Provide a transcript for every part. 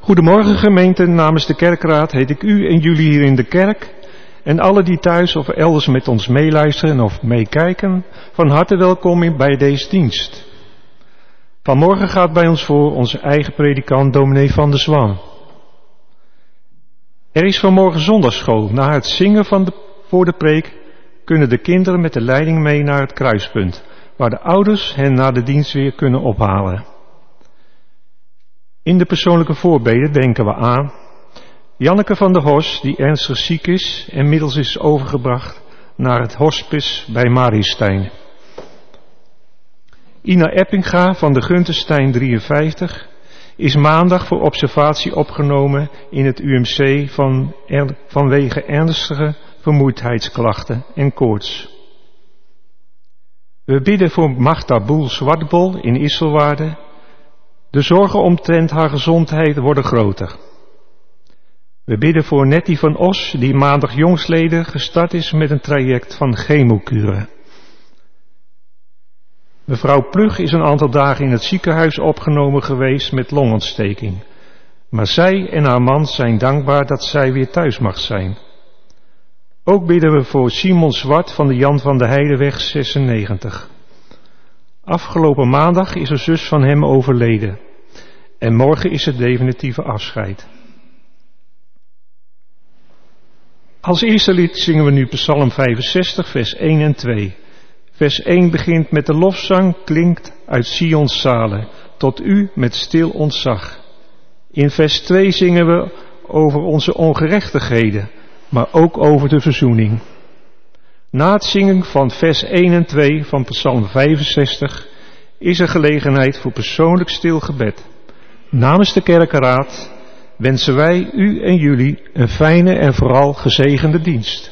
Goedemorgen gemeente, namens de kerkraad heet ik u en jullie hier in de kerk en alle die thuis of elders met ons meeluisteren of meekijken, van harte welkom bij deze dienst. Vanmorgen gaat bij ons voor onze eigen predikant dominee Van der Zwan. Er is vanmorgen zondagsschool. Na het zingen voor de preek kunnen de kinderen met de leiding mee naar het kruispunt, waar de ouders hen na de dienst weer kunnen ophalen. In de persoonlijke voorbeden denken we aan Janneke van der Horst, die ernstig ziek is en middels is overgebracht naar het hospice bij Mariestein. Ina Eppinga van de Gunterstein 53 is maandag voor observatie opgenomen in het UMC vanwege ernstige vermoeidheidsklachten en koorts. We bidden voor Magda Boel-Zwartbol in Isselwaarde. De zorgen omtrent haar gezondheid worden groter. We bidden voor Nettie van Os, die maandag jongstleden gestart is met een traject van chemokuren. Mevrouw Plug is een aantal dagen in het ziekenhuis opgenomen geweest met longontsteking. Maar zij en haar man zijn dankbaar dat zij weer thuis mag zijn. Ook bidden we voor Simon Zwart van de Jan van de Heideweg 96. Afgelopen maandag is een zus van hem overleden. En morgen is het definitieve afscheid. Als eerste lied zingen we nu Psalm 65, vers 1 en 2. Vers 1 begint met de lofzang klinkt uit Sions zalen, tot u met stil ontzag. In vers 2 zingen we over onze ongerechtigheden, maar ook over de verzoening. Na het zingen van vers 1 en 2 van Psalm 65 is er gelegenheid voor persoonlijk stil gebed. Namens de kerkenraad wensen wij u en jullie een fijne en vooral gezegende dienst.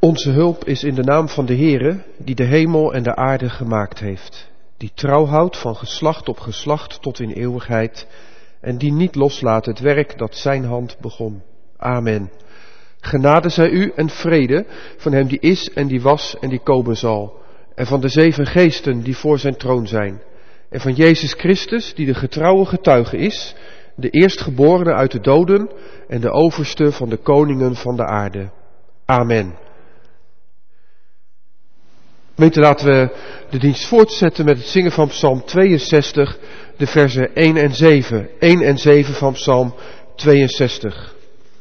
Onze hulp is in de naam van de Heere, die de hemel en de aarde gemaakt heeft, die trouw houdt van geslacht op geslacht tot in eeuwigheid, en die niet loslaat het werk dat zijn hand begon. Amen. Genade zij u en vrede van hem die is en die was en die komen zal, en van de 7 geesten die voor zijn troon zijn, en van Jezus Christus, die de getrouwe getuige is, de eerstgeborene uit de doden en de overste van de koningen van de aarde. Amen. Gemeente, laten we de dienst voortzetten met het zingen van Psalm 62, de versen 1 en 7. 1 en 7 van Psalm 62.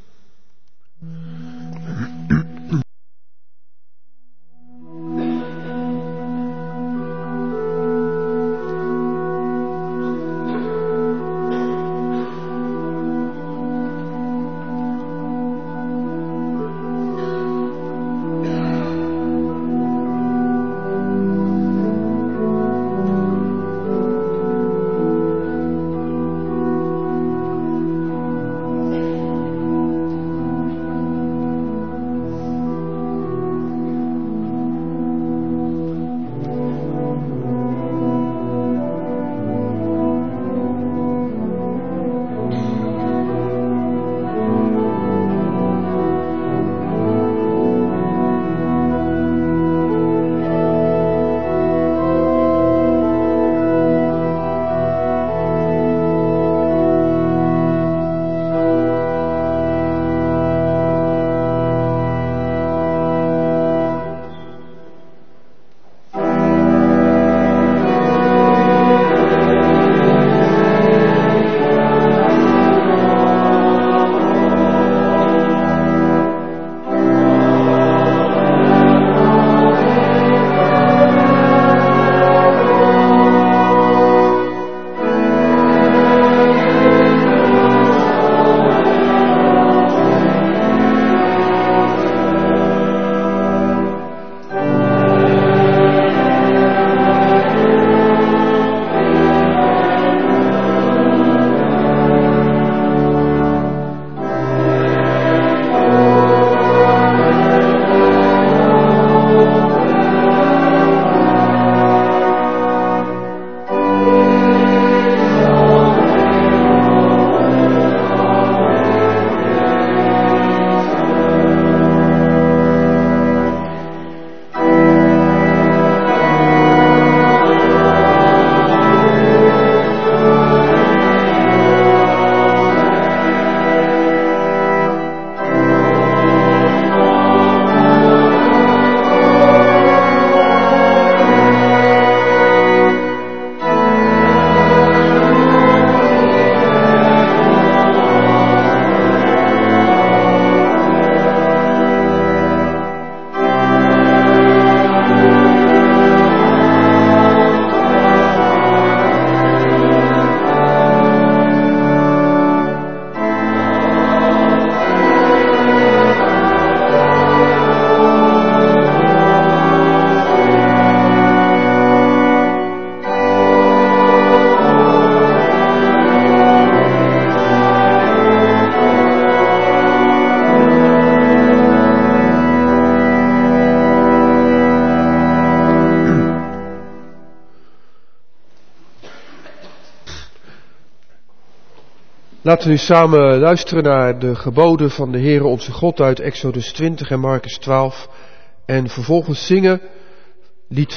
Laten we nu samen luisteren naar de geboden van de Heere onze God uit Exodus 20 en Markus 12. En vervolgens zingen lied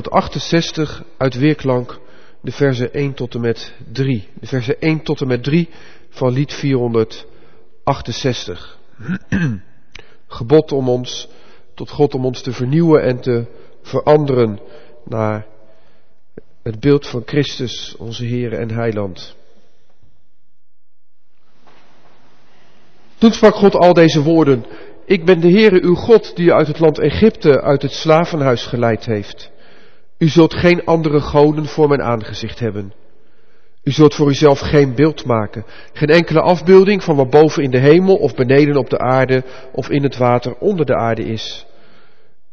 468 uit Weerklank, de versen 1 tot en met 3. De versen 1 tot en met 3 van lied 468. Gebod om ons, tot God om ons te vernieuwen en te veranderen naar het beeld van Christus, onze Heere en Heiland. Toen sprak God al deze woorden: Ik ben de Heere uw God, die u uit het land Egypte, uit het slavenhuis geleid heeft. U zult geen andere goden voor mijn aangezicht hebben. U zult voor uzelf geen beeld maken, geen enkele afbeelding van wat boven in de hemel of beneden op de aarde of in het water onder de aarde is.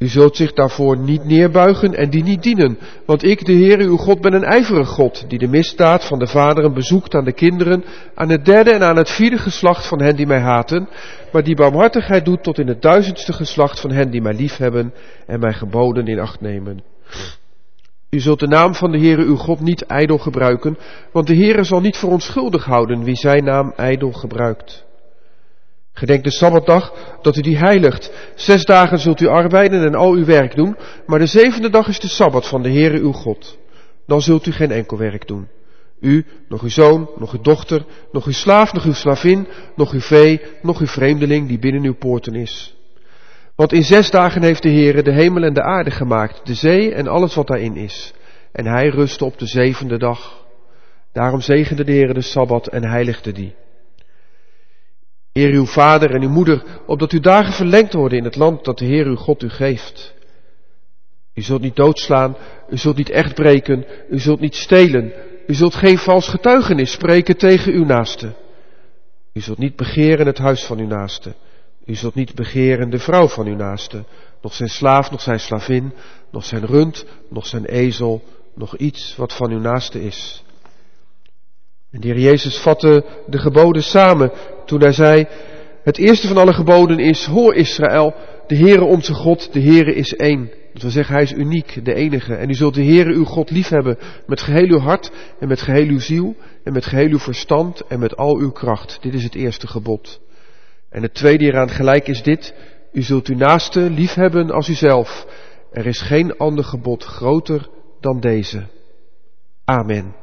U zult zich daarvoor niet neerbuigen en die niet dienen, want ik, de Heere uw God, ben een ijverig God, die de misdaad van de vaderen bezoekt aan de kinderen, aan het derde en aan het vierde geslacht van hen die mij haten, maar die barmhartigheid doet tot in het 1000ste geslacht van hen die mij liefhebben en mijn geboden in acht nemen. U zult de naam van de Heere uw God niet ijdel gebruiken, want de Heere zal niet voor onschuldig houden wie zijn naam ijdel gebruikt. Gedenk de Sabbatdag, dat u die heiligt. 6 dagen zult u arbeiden en al uw werk doen, maar de 7e dag is de Sabbat van de Heere uw God. Dan zult u geen enkel werk doen. U, nog uw zoon, nog uw dochter, nog uw slaaf, nog uw slavin, nog uw vee, nog uw vreemdeling die binnen uw poorten is. Want in 6 dagen heeft de Heere de hemel en de aarde gemaakt, de zee en alles wat daarin is. En hij rustte op de 7e dag. Daarom zegende de Heere de Sabbat en heiligde die. Eer uw vader en uw moeder, opdat uw dagen verlengd worden in het land dat de Heer uw God u geeft. U zult niet doodslaan, u zult niet echt breken, u zult niet stelen, u zult geen vals getuigenis spreken tegen uw naaste. U zult niet begeren het huis van uw naaste. U zult niet begeren de vrouw van uw naaste, nog zijn slaaf, nog zijn slavin, nog zijn rund, nog zijn ezel, nog iets wat van uw naaste is. En de Heer Jezus vatte de geboden samen toen hij zei, het eerste van alle geboden is, hoor Israël, de Heere onze God, de Heere is één. Dat wil zeggen, hij is uniek, de enige. En u zult de Heere uw God liefhebben met geheel uw hart en met geheel uw ziel en met geheel uw verstand en met al uw kracht. Dit is het eerste gebod. En het tweede hieraan gelijk is dit, u zult uw naaste liefhebben als uzelf. Er is geen ander gebod groter dan deze. Amen.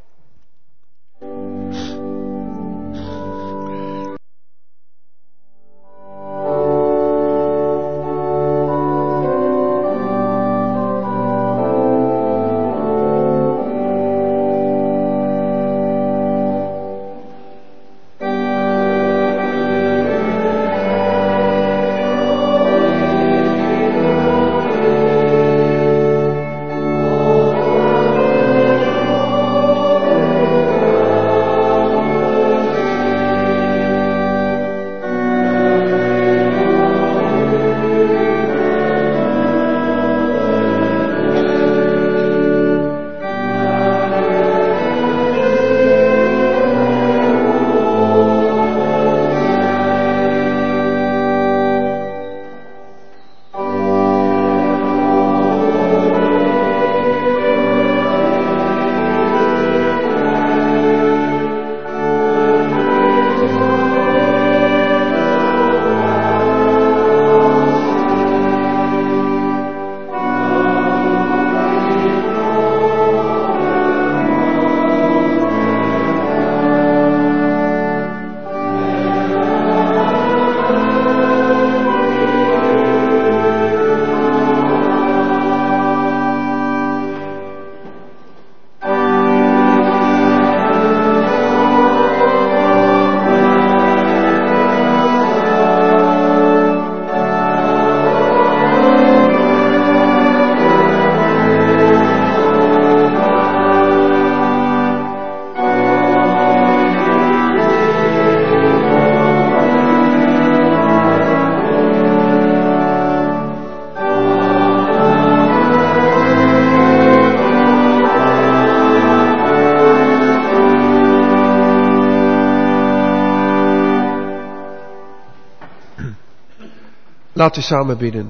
Laten we samen bidden.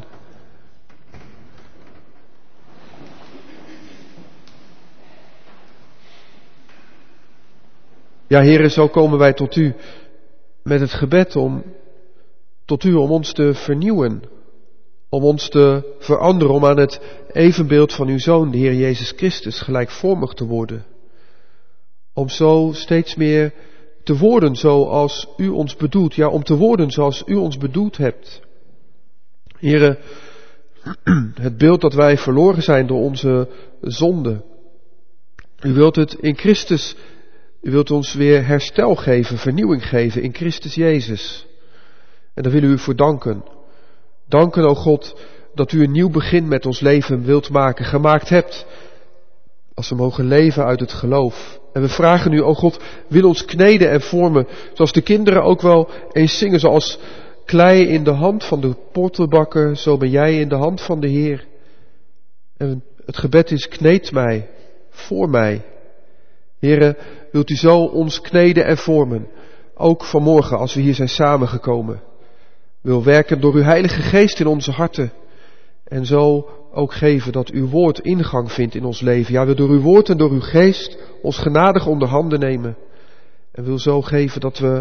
Ja, Heere, zo komen wij tot u met het gebed om ons te vernieuwen, om ons te veranderen, om aan het evenbeeld van uw Zoon, de Heer Jezus Christus, gelijkvormig te worden. Om zo steeds meer te worden zoals u ons bedoelt, ja, om te worden zoals u ons bedoeld hebt. Heere, het beeld dat wij verloren zijn door onze zonde. U wilt het in Christus, u wilt ons weer herstel geven, vernieuwing geven in Christus Jezus. En daar willen we u voor danken. Danken, o God, dat u een nieuw begin met ons leven wilt maken, gemaakt hebt. Als we mogen leven uit het geloof. En we vragen u, o God, wil ons kneden en vormen, zoals de kinderen ook wel eens zingen, zoals klei in de hand van de pottenbakker, zo ben jij in de hand van de Heer. En het gebed is, kneed mij, voor mij. Heere, wilt u zo ons kneden en vormen, ook vanmorgen als we hier zijn samengekomen. Wil werken door uw Heilige Geest in onze harten. En zo ook geven dat uw woord ingang vindt in ons leven. Ja, wil door uw woord en door uw geest ons genadig onder handen nemen. En wil zo geven dat we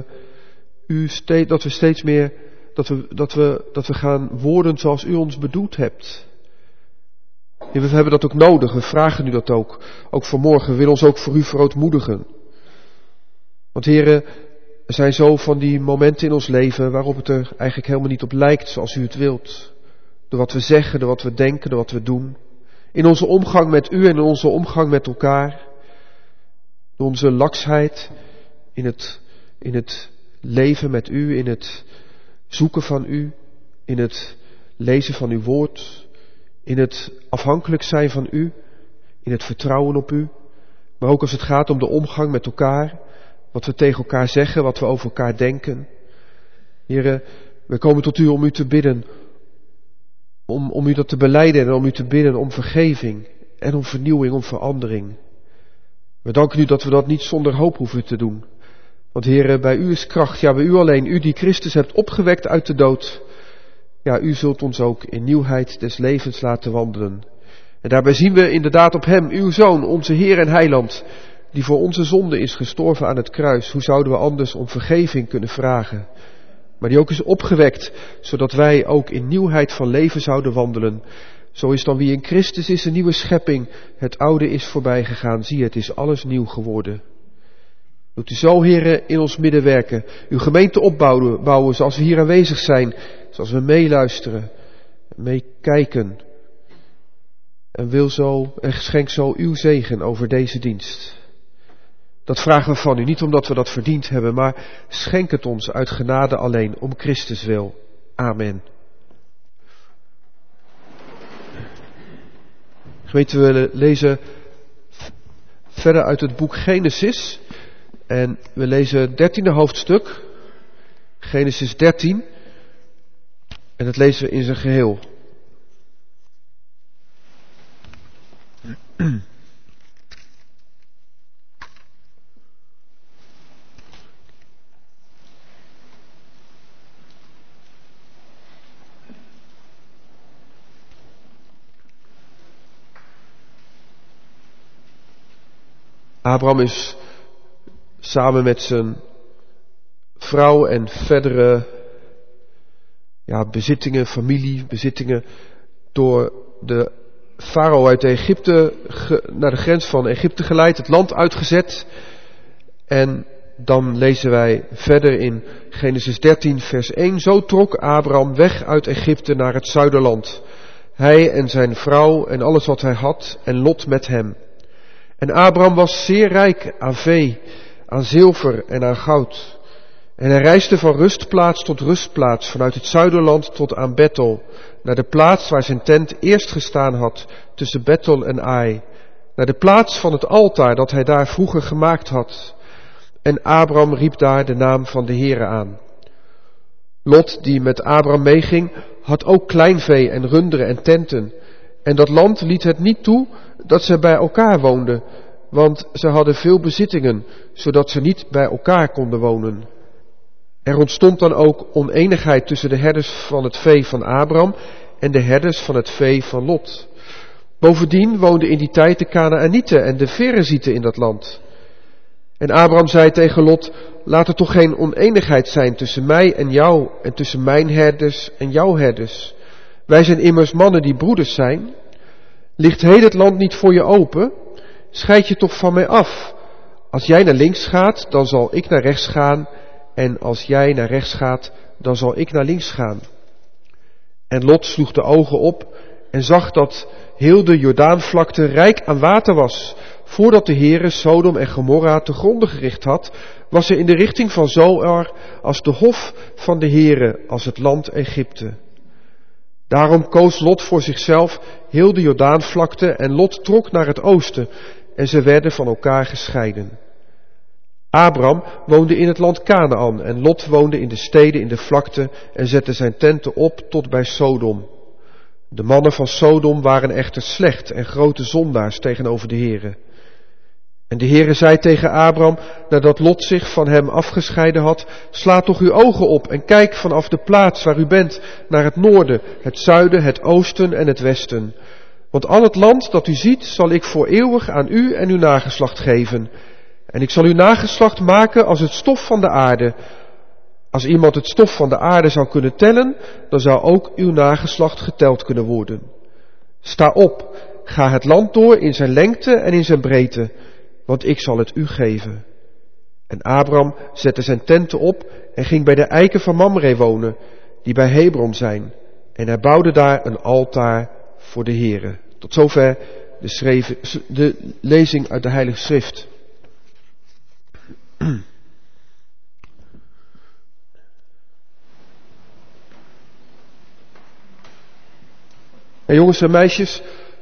steeds meer, dat we gaan worden zoals u ons bedoeld hebt. We hebben dat ook nodig, we vragen u dat ook. Ook vanmorgen, we willen ons ook voor u verootmoedigen. Want heren, er zijn zo van die momenten in ons leven waarop het er eigenlijk helemaal niet op lijkt zoals u het wilt. Door wat we zeggen, door wat we denken, door wat we doen. In onze omgang met u en in onze omgang met elkaar. Door onze laksheid in het leven met u, in het zoeken van u, in het lezen van uw woord, in het afhankelijk zijn van u, in het vertrouwen op u. Maar ook als het gaat om de omgang met elkaar, wat we tegen elkaar zeggen, wat we over elkaar denken. Heren, we komen tot u om u te bidden, om u dat te belijden en om u te bidden om vergeving en om vernieuwing, om verandering. We danken u dat we dat niet zonder hoop hoeven te doen. Want Heere, bij u is kracht, ja bij u alleen, u die Christus hebt opgewekt uit de dood. Ja, u zult ons ook in nieuwheid des levens laten wandelen. En daarbij zien we inderdaad op hem, uw Zoon, onze Heer en Heiland, die voor onze zonde is gestorven aan het kruis. Hoe zouden we anders om vergeving kunnen vragen? Maar die ook is opgewekt, zodat wij ook in nieuwheid van leven zouden wandelen. Zo is dan wie in Christus is een nieuwe schepping. Het oude is voorbij gegaan. Zie, het is alles nieuw geworden. Wilt u zo, Heere, in ons midden werken. Uw gemeente opbouwen zoals we hier aanwezig zijn. Zoals we meeluisteren, meekijken. En schenk zo uw zegen over deze dienst. Dat vragen we van u, niet omdat we dat verdiend hebben, maar schenk het ons uit genade alleen, om Christus wil. Amen. Gemeente, we lezen verder uit het boek Genesis. En we lezen het 13e hoofdstuk. Genesis 13. En dat lezen we in zijn geheel. Abraham is samen met zijn vrouw en verdere familiebezittingen door de farao uit Egypte naar de grens van Egypte geleid, het land uitgezet. En dan lezen wij verder in Genesis 13 vers 1. Zo trok Abraham weg uit Egypte naar het zuiderland. Hij en zijn vrouw en alles wat hij had en Lot met hem. En Abraham was zeer rijk aan vee, aan zilver en aan goud. En hij reisde van rustplaats tot rustplaats, vanuit het zuiderland tot aan Bethel, naar de plaats waar zijn tent eerst gestaan had, tussen Bethel en Ai, naar de plaats van het altaar dat hij daar vroeger gemaakt had. En Abraham riep daar de naam van de Heere aan. Lot, die met Abraham meeging, had ook kleinvee en runderen en tenten. En dat land liet het niet toe dat ze bij elkaar woonden, want ze hadden veel bezittingen, zodat ze niet bij elkaar konden wonen. Er ontstond dan ook oneenigheid tussen de herders van het vee van Abraham en de herders van het vee van Lot. Bovendien woonden in die tijd de Kanaanieten en de Ferezieten in dat land. En Abraham zei tegen Lot, laat er toch geen oneenigheid zijn tussen mij en jou en tussen mijn herders en jouw herders. Wij zijn immers mannen die broeders zijn. Ligt heel het land niet voor je open? Scheid je toch van mij af. Als jij naar links gaat, dan zal ik naar rechts gaan. En als jij naar rechts gaat, dan zal ik naar links gaan. En Lot sloeg de ogen op en zag dat heel de Jordaanvlakte rijk aan water was. Voordat de Heere Sodom en Gomorra te gronde gericht had, was er in de richting van Zoar als de hof van de Heere, als het land Egypte. Daarom koos Lot voor zichzelf heel de Jordaanvlakte en Lot trok naar het oosten en ze werden van elkaar gescheiden. Abram woonde in het land Kanaan en Lot woonde in de steden in de vlakte en zette zijn tenten op tot bij Sodom. De mannen van Sodom waren echter slecht en grote zondaars tegenover de Heere. En de Heere zei tegen Abram, nadat Lot zich van hem afgescheiden had, sla toch uw ogen op en kijk vanaf de plaats waar u bent naar het noorden, het zuiden, het oosten en het westen. Want al het land dat u ziet zal ik voor eeuwig aan u en uw nageslacht geven. En ik zal uw nageslacht maken als het stof van de aarde. Als iemand het stof van de aarde zou kunnen tellen, dan zou ook uw nageslacht geteld kunnen worden. Sta op, ga het land door in zijn lengte en in zijn breedte, want ik zal het u geven. En Abram zette zijn tenten op en ging bij de eiken van Mamre wonen, die bij Hebron zijn. En hij bouwde daar een altaar voor de Heere. Tot zover de lezing uit de Heilige Schrift. En jongens en meisjes,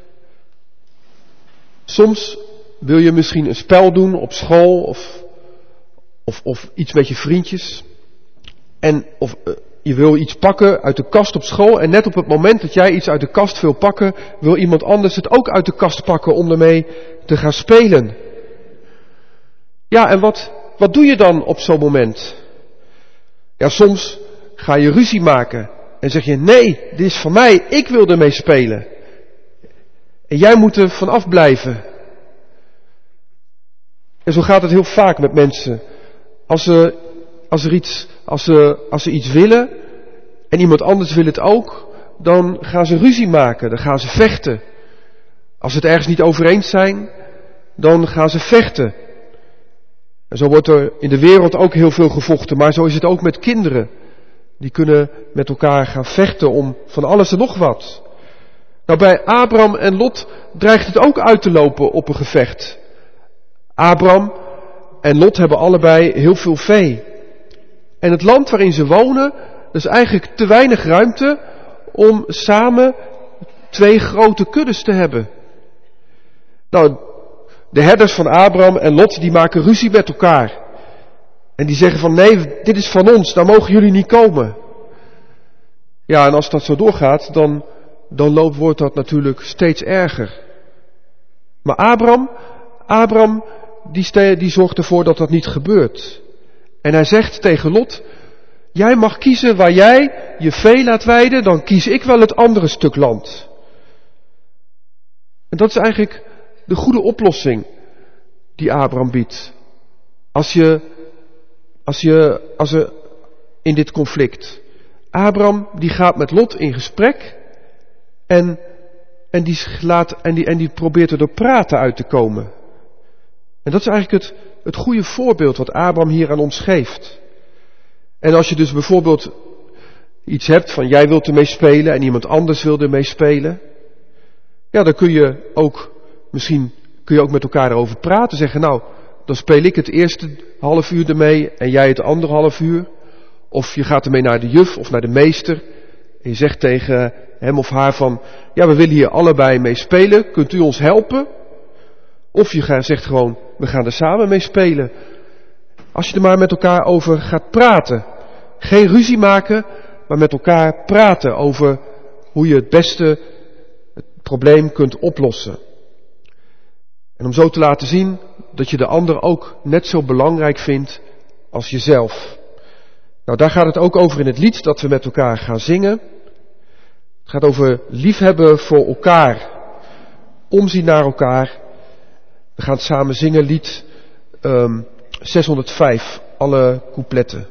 soms wil je misschien een spel doen op school of iets met je vriendjes. Of je wil iets pakken uit de kast op school en net op het moment dat jij iets uit de kast wil pakken, wil iemand anders het ook uit de kast pakken om ermee te gaan spelen. Ja, en wat doe je dan op zo'n moment? Ja, soms ga je ruzie maken en zeg je, nee, dit is van mij, ik wil ermee spelen. En jij moet er vanaf blijven. En zo gaat het heel vaak met mensen. Als ze iets willen en iemand anders wil het ook, dan gaan ze ruzie maken, dan gaan ze vechten. Als ze het ergens niet over eens zijn, dan gaan ze vechten. En zo wordt er in de wereld ook heel veel gevochten, maar zo is het ook met kinderen. Die kunnen met elkaar gaan vechten om van alles en nog wat. Nou, bij Abram en Lot dreigt het ook uit te lopen op een gevecht. Abram en Lot hebben allebei heel veel vee. En het land waarin ze wonen, dat is eigenlijk te weinig ruimte om samen 2 grote kuddes te hebben. Nou, de herders van Abram en Lot, die maken ruzie met elkaar. En die zeggen van, nee, dit is van ons, daar mogen jullie niet komen. Ja, en als dat zo doorgaat, dan wordt dat natuurlijk steeds erger. Maar Abram die zorgt ervoor dat dat niet gebeurt. En hij zegt tegen Lot, jij mag kiezen waar jij je vee laat weiden, dan kies ik wel het andere stuk land. En dat is eigenlijk de goede oplossing die Abram biedt. Als er in dit conflict. Abram die gaat met Lot in gesprek en die probeert er door praten uit te komen. En dat is eigenlijk het goede voorbeeld wat Abram hier aan ons geeft. En als je dus bijvoorbeeld iets hebt van jij wilt ermee spelen en iemand anders wil ermee spelen. Ja, dan kun je ook met elkaar erover praten. Zeggen, nou, dan speel ik het eerste half uur ermee en jij het andere half uur. Of je gaat ermee naar de juf of naar de meester. En je zegt tegen hem of haar van, ja, we willen hier allebei mee spelen. Kunt u ons helpen? Of je zegt gewoon, we gaan er samen mee spelen. Als je er maar met elkaar over gaat praten. Geen ruzie maken, maar met elkaar praten over hoe je het beste het probleem kunt oplossen. En om zo te laten zien dat je de ander ook net zo belangrijk vindt als jezelf. Nou, daar gaat het ook over in het lied dat we met elkaar gaan zingen. Het gaat over liefhebben voor elkaar. Omzien naar elkaar. We gaan samen zingen lied 605, alle coupletten.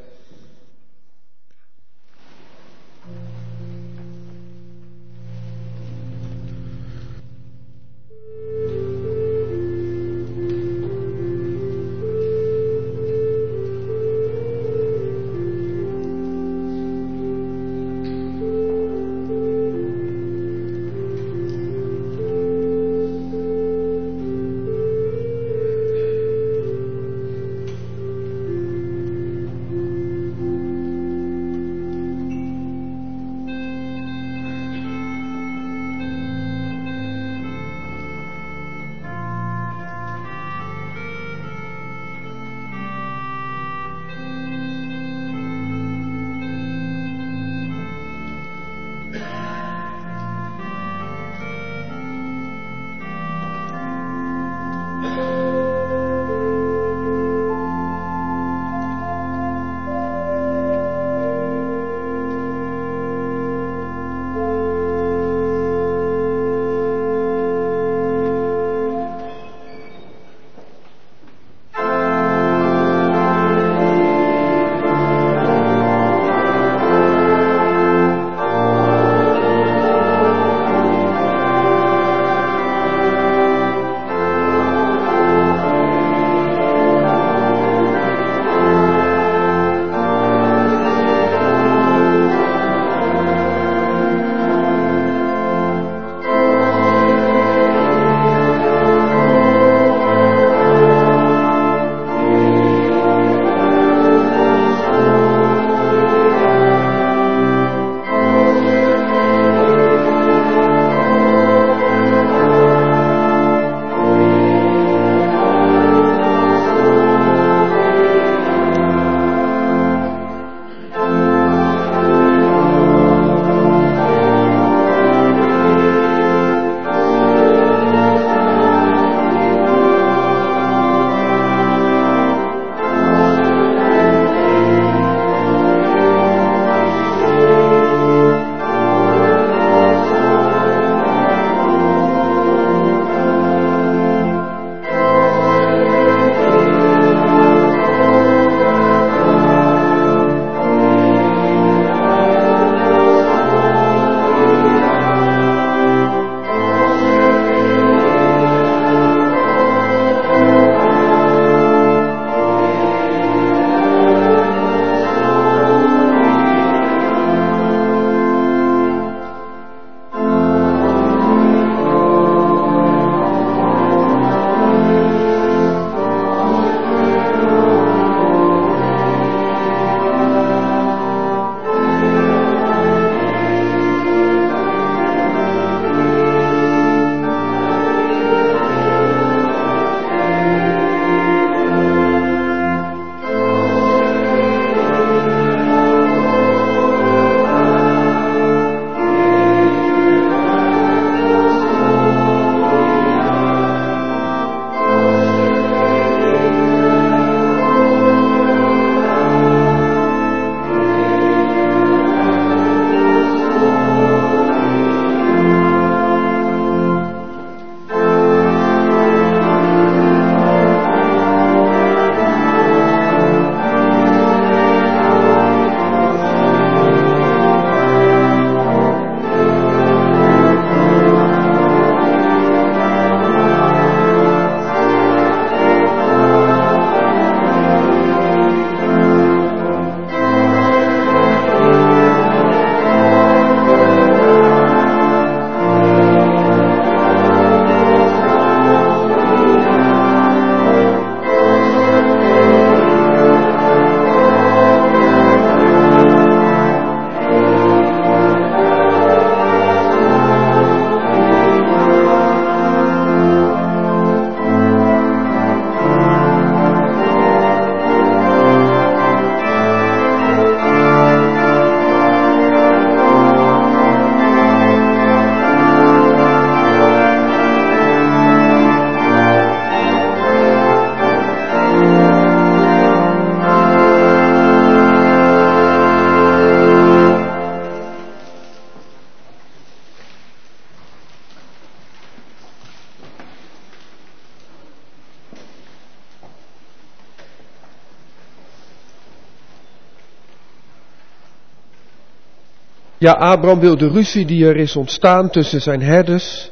Ja, Abraham wil de ruzie die er is ontstaan tussen zijn herders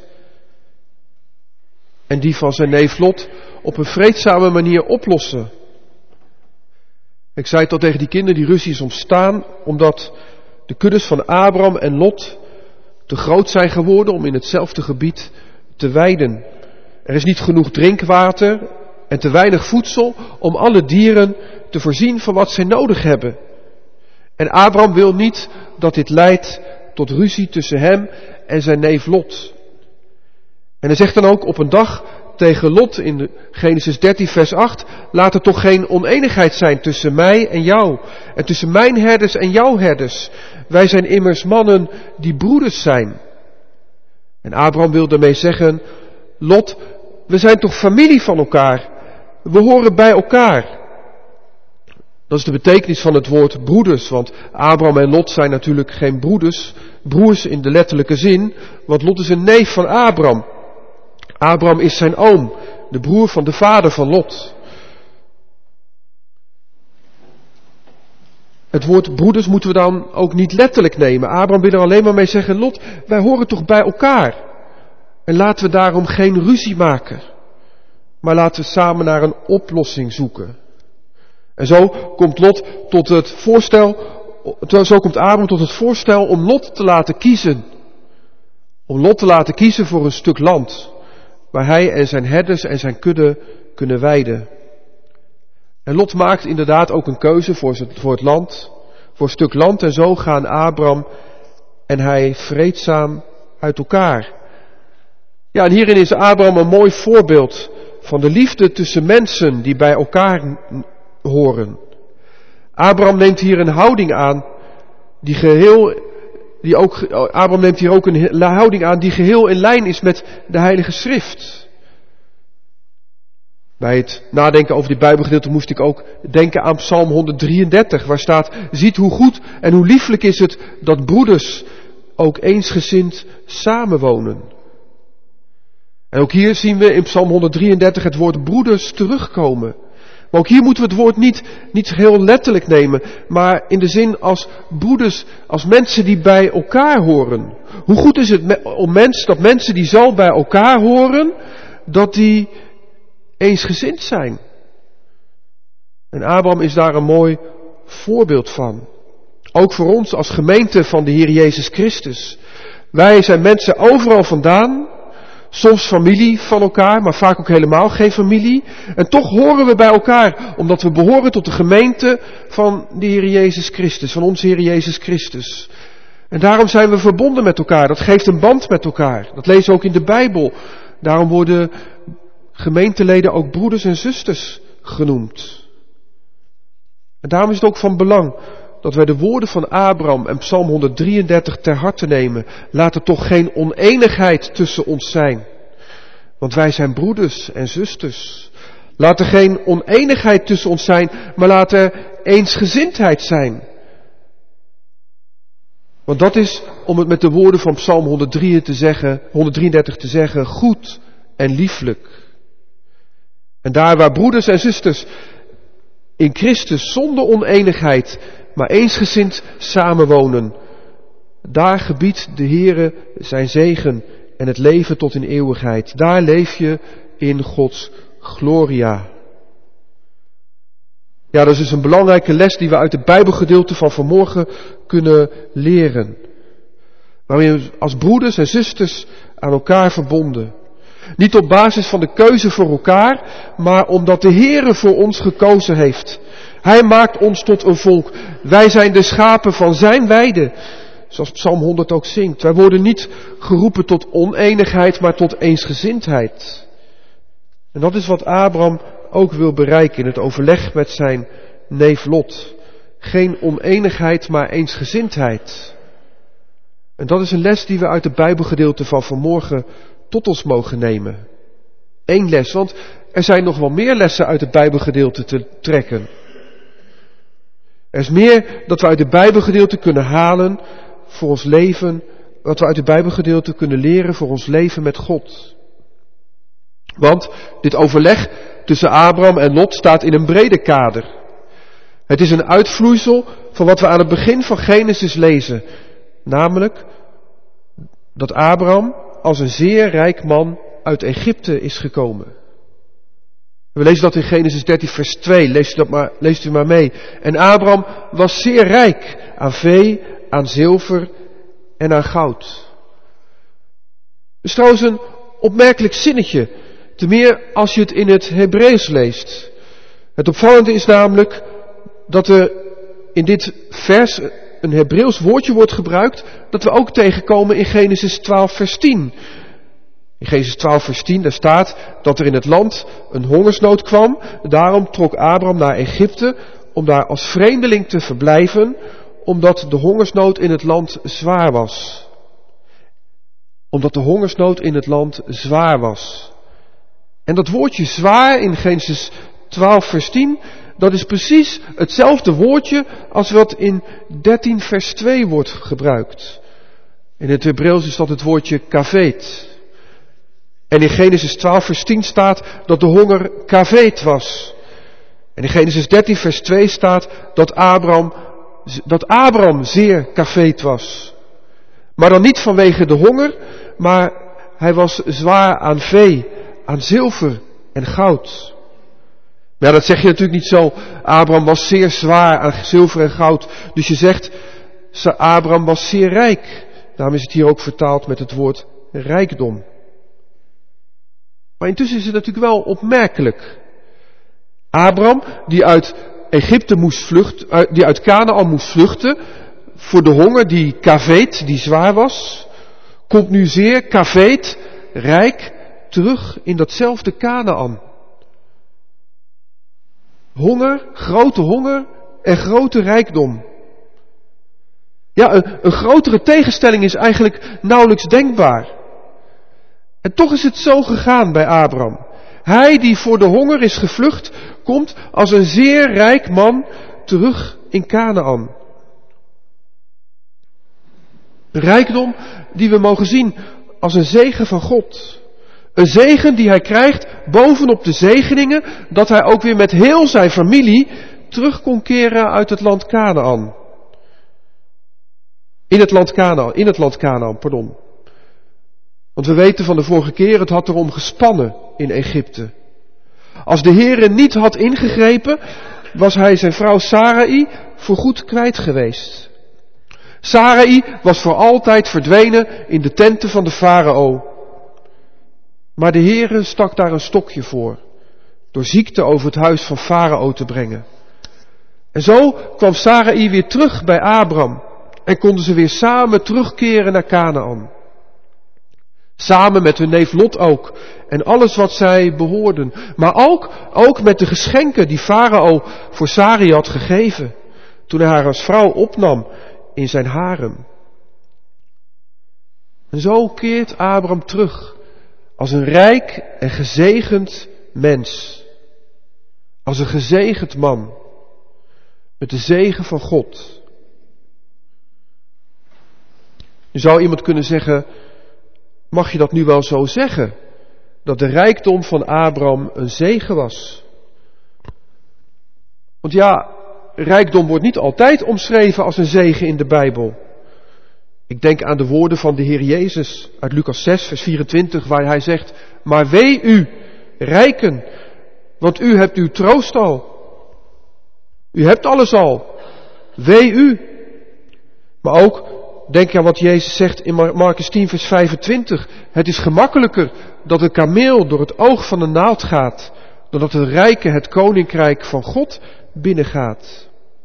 en die van zijn neef Lot op een vreedzame manier oplossen. Ik zei het al tegen die kinderen, die ruzie is ontstaan omdat de kuddes van Abraham en Lot te groot zijn geworden om in hetzelfde gebied te weiden. Er is niet genoeg drinkwater en te weinig voedsel om alle dieren te voorzien van wat zij nodig hebben. En Abraham wil niet dat dit leidt tot ruzie tussen hem en zijn neef Lot. En hij zegt dan ook op een dag tegen Lot in Genesis 13 vers 8, laat er toch geen oneenigheid zijn tussen mij en jou en tussen mijn herders en jouw herders. Wij zijn immers mannen die broeders zijn. En Abraham wil daarmee zeggen, Lot, we zijn toch familie van elkaar. We horen bij elkaar. Dat is de betekenis van het woord broeders, want Abraham en Lot zijn natuurlijk geen broers in de letterlijke zin, want Lot is een neef van Abraham. Abraham is zijn oom, de broer van de vader van Lot. Het woord broeders moeten we dan ook niet letterlijk nemen. Abraham wil er alleen maar mee zeggen, Lot, wij horen toch bij elkaar. En laten we daarom geen ruzie maken, maar laten we samen naar een oplossing zoeken. En zo komt Abraham tot het voorstel om Lot te laten kiezen. Om Lot te laten kiezen voor een stuk land, waar hij en zijn herders en zijn kudde kunnen weiden. En Lot maakt inderdaad ook een keuze voor het land, voor een stuk land. En zo gaan Abraham en hij vreedzaam uit elkaar. Ja, en hierin is Abraham een mooi voorbeeld van de liefde tussen mensen die bij elkaar horen. Abraham neemt hier een houding aan die geheel in lijn is met de Heilige Schrift. Bij het nadenken over dit Bijbelgedeelte moest ik ook denken aan Psalm 133, waar staat, ziet hoe goed en hoe lieflijk is het dat broeders ook eensgezind samenwonen. En ook hier zien we in Psalm 133 het woord broeders terugkomen. Maar ook hier moeten we het woord niet heel letterlijk nemen, maar in de zin als broeders, als mensen die bij elkaar horen. Hoe goed is het dat mensen die zo bij elkaar horen, dat die eensgezind zijn. En Abraham is daar een mooi voorbeeld van. Ook voor ons als gemeente van de Heer Jezus Christus. Wij zijn mensen overal vandaan. Soms familie van elkaar, maar vaak ook helemaal geen familie. En toch horen we bij elkaar, omdat we behoren tot de gemeente van de Heer Jezus Christus, van onze Heer Jezus Christus. En daarom zijn we verbonden met elkaar. Dat geeft een band met elkaar. Dat lezen we ook in de Bijbel. Daarom worden gemeenteleden ook broeders en zusters genoemd. En daarom is het ook van belang dat wij de woorden van Abraham en Psalm 133 ter harte nemen. Laat er toch geen oneenigheid tussen ons zijn. Want wij zijn broeders en zusters. Laat er geen oneenigheid tussen ons zijn, maar laat er eensgezindheid zijn. Want dat is, om het met de woorden van Psalm 133 te zeggen, goed en lieflijk. En daar waar broeders en zusters in Christus zonder oneenigheid, maar eensgezind samenwonen, daar gebiedt de Heere zijn zegen en het leven tot in eeuwigheid. Daar leef je in Gods gloria. Ja, dat is dus een belangrijke les die we uit het Bijbelgedeelte van vanmorgen kunnen leren. Waarin we als broeders en zusters aan elkaar verbonden. Niet op basis van de keuze voor elkaar, maar omdat de Heere voor ons gekozen heeft. Hij maakt ons tot een volk. Wij zijn de schapen van zijn weide. Zoals Psalm 100 ook zingt. Wij worden niet geroepen tot oneenigheid, maar tot eensgezindheid. En dat is wat Abraham ook wil bereiken in het overleg met zijn neef Lot. Geen oneenigheid, maar eensgezindheid. En dat is een les die we uit het Bijbelgedeelte van vanmorgen tot ons mogen nemen. Eén les, want er zijn nog wel meer lessen uit het Bijbelgedeelte te trekken. Er is meer dat we uit het Bijbelgedeelte kunnen halen voor ons leven, wat we uit het Bijbelgedeelte kunnen leren voor ons leven met God. Want dit overleg tussen Abraham en Lot staat in een breder kader. Het is een uitvloeisel van wat we aan het begin van Genesis lezen. namelijk dat Abraham als een zeer rijk man uit Egypte is gekomen. We lezen dat in Genesis 13 vers 2, leest u maar mee. En Abraham was zeer rijk aan vee, aan zilver en aan goud. Dat is trouwens een opmerkelijk zinnetje, te meer als je het in het Hebreeuws leest. Het opvallende is namelijk dat er in dit vers een Hebreeuws woordje wordt gebruikt dat we ook tegenkomen in Genesis 12 vers 10. In Genesis 12 vers 10 daar staat dat er in het land een hongersnood kwam. Daarom trok Abraham naar Egypte om daar als vreemdeling te verblijven, omdat de hongersnood in het land zwaar was. Omdat de hongersnood in het land zwaar was. En dat woordje zwaar in Genesis 12 vers 10, dat is precies hetzelfde woordje als wat in 13 vers 2 wordt gebruikt. In het Hebreeuws is dat het woordje kaveet. En in Genesis 12 vers 10 staat dat de honger kaveet was. En in Genesis 13 vers 2 staat dat Abraham zeer kaveet was. Maar dan niet vanwege de honger, maar hij was zwaar aan vee, aan zilver en goud. Nou, dat zeg je natuurlijk niet zo. Abraham was zeer zwaar aan zilver en goud. Dus je zegt, Abraham was zeer rijk. Daarom is het hier ook vertaald met het woord rijkdom. Maar intussen is het natuurlijk wel opmerkelijk. Abraham, die uit Egypte moest vluchten, die uit Kanaän moest vluchten, voor de honger die kaveet, die zwaar was, komt nu zeer kaveet, rijk, terug in datzelfde Kanaän. Honger en grote rijkdom. Ja, een grotere tegenstelling is eigenlijk nauwelijks denkbaar. En toch is het zo gegaan bij Abraham. Hij die voor de honger is gevlucht, komt als een zeer rijk man terug in Kanaän. Een rijkdom die we mogen zien als een zegen van God. Een zegen die hij krijgt bovenop de zegeningen, dat hij ook weer met heel zijn familie terug kon keren uit het land Kanaän. In het land Kanaän, pardon. Want we weten van de vorige keer, het had erom gespannen in Egypte. Als de Heere niet had ingegrepen, was hij zijn vrouw Sarai voorgoed kwijt geweest. Sarai was voor altijd verdwenen in de tenten van de farao. Maar de Heere stak daar een stokje voor, door ziekte over het huis van farao te brengen. En zo kwam Sarai weer terug bij Abraham en konden ze weer samen terugkeren naar Kanaän. Samen met hun neef Lot ook. En alles wat zij behoorden. Maar ook met de geschenken die farao voor Sarai had gegeven. Toen hij haar als vrouw opnam in zijn harem. En zo keert Abraham terug. Als een rijk en gezegend mens. Als een gezegend man. Met de zegen van God. Je zou iemand kunnen zeggen, mag je dat nu wel zo zeggen? Dat de rijkdom van Abraham een zegen was. Want ja, rijkdom wordt niet altijd omschreven als een zegen in de Bijbel. Ik denk aan de woorden van de Heer Jezus uit Lucas 6 vers 24 waar hij zegt, maar wee u, rijken, want u hebt uw troost al. U hebt alles al. Wee u. Maar ook, denk aan wat Jezus zegt in Markus 10 vers 25. Het is gemakkelijker dat een kameel door het oog van een naald gaat, dan dat een rijke het koninkrijk van God binnengaat.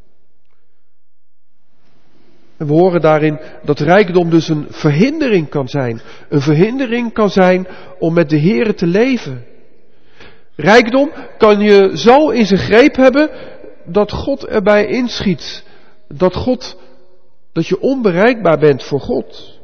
En we horen daarin dat rijkdom dus een verhindering kan zijn. Een verhindering kan zijn om met de Heere te leven. Rijkdom kan je zo in zijn greep hebben dat God erbij inschiet. Dat je onbereikbaar bent voor God.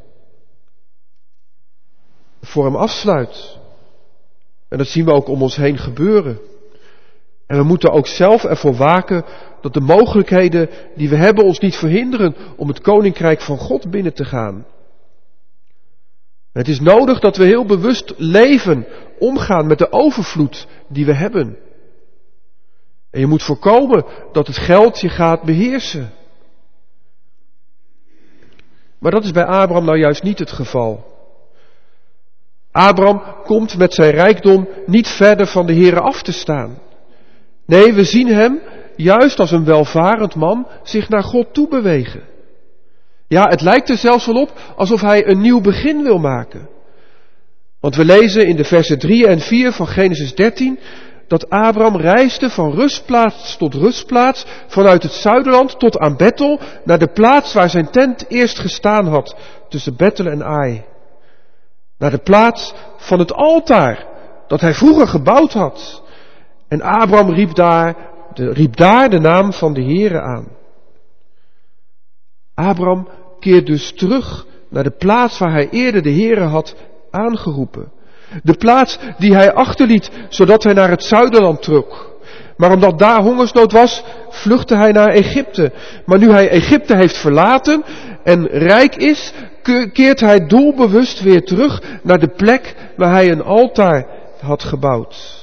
Voor hem afsluit. En dat zien we ook om ons heen gebeuren. En we moeten ook zelf ervoor waken dat de mogelijkheden die we hebben ons niet verhinderen om het koninkrijk van God binnen te gaan. Het is nodig dat we heel bewust leven, omgaan met de overvloed die we hebben. En je moet voorkomen dat het geld je gaat beheersen. Maar dat is bij Abraham nou juist niet het geval. Abraham komt met zijn rijkdom niet verder van de Heere af te staan. Nee, we zien hem, juist als een welvarend man, zich naar God toe bewegen. Ja, het lijkt er zelfs wel op alsof hij een nieuw begin wil maken. Want we lezen in de versen 3 en 4 van Genesis 13... dat Abraham reisde van rustplaats tot rustplaats, vanuit het zuiderland tot aan Bethel, naar de plaats waar zijn tent eerst gestaan had, tussen Bethel en Ai. Naar de plaats van het altaar, dat hij vroeger gebouwd had. En Abraham riep daar de naam van de Heere aan. Abraham keert dus terug naar de plaats waar hij eerder de Heere had aangeroepen. De plaats die hij achterliet, zodat hij naar het zuiderland trok. Maar omdat daar hongersnood was, vluchtte hij naar Egypte. Maar nu hij Egypte heeft verlaten en rijk is, keert hij doelbewust weer terug naar de plek waar hij een altaar had gebouwd.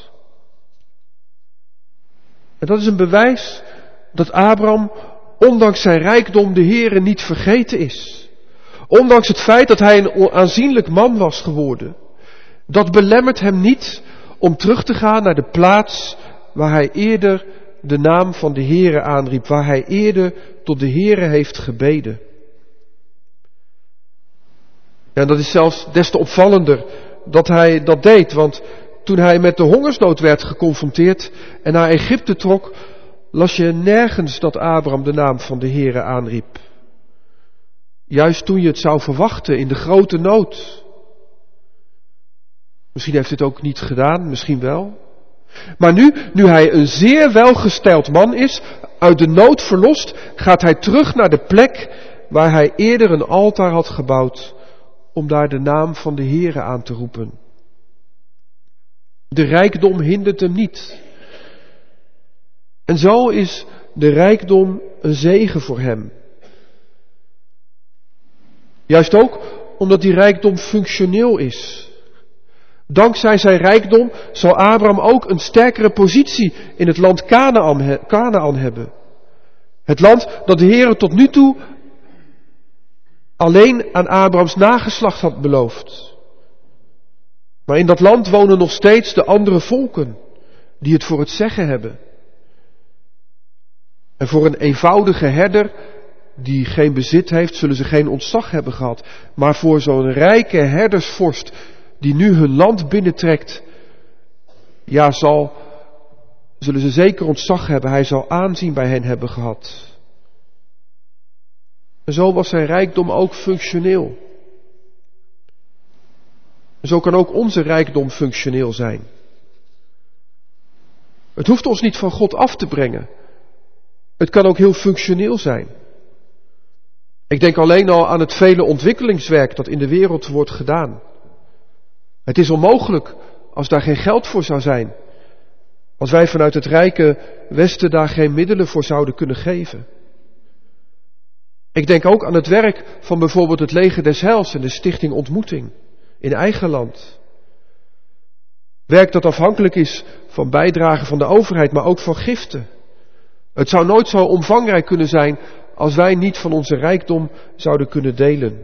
En dat is een bewijs dat Abraham, ondanks zijn rijkdom, de Heere niet vergeten is. Ondanks het feit dat hij een aanzienlijk man was geworden. Dat belemmert hem niet om terug te gaan naar de plaats waar hij eerder de naam van de Heere aanriep, waar hij eerder tot de Heere heeft gebeden. Ja, dat is zelfs des te opvallender dat hij dat deed, want toen hij met de hongersnood werd geconfronteerd en naar Egypte trok, las je nergens dat Abraham de naam van de Heere aanriep. Juist toen je het zou verwachten in de grote nood. Misschien heeft hij het ook niet gedaan, misschien wel. Maar nu hij een zeer welgesteld man is, uit de nood verlost, gaat hij terug naar de plek waar hij eerder een altaar had gebouwd, om daar de naam van de Heere aan te roepen. De rijkdom hindert hem niet. En zo is de rijkdom een zegen voor hem. Juist ook omdat die rijkdom functioneel is. Dankzij zijn rijkdom zal Abraham ook een sterkere positie in het land Kanaan hebben. Het land dat de Heere tot nu toe alleen aan Abrahams nageslacht had beloofd. Maar in dat land wonen nog steeds de andere volken die het voor het zeggen hebben. En voor een eenvoudige herder die geen bezit heeft, zullen ze geen ontzag hebben gehad. Maar voor zo'n rijke herdersvorst die nu hun land binnentrekt, ja, zullen ze zeker ontzag hebben. Hij zal aanzien bij hen hebben gehad. En zo was zijn rijkdom ook functioneel. En zo kan ook onze rijkdom functioneel zijn. Het hoeft ons niet van God af te brengen. Het kan ook heel functioneel zijn. Ik denk alleen al aan het vele ontwikkelingswerk dat in de wereld wordt gedaan. Het is onmogelijk als daar geen geld voor zou zijn. Als wij vanuit het rijke Westen daar geen middelen voor zouden kunnen geven. Ik denk ook aan het werk van bijvoorbeeld het Leger des Heils en de Stichting Ontmoeting in eigen land. Werk dat afhankelijk is van bijdragen van de overheid, maar ook van giften. Het zou nooit zo omvangrijk kunnen zijn als wij niet van onze rijkdom zouden kunnen delen.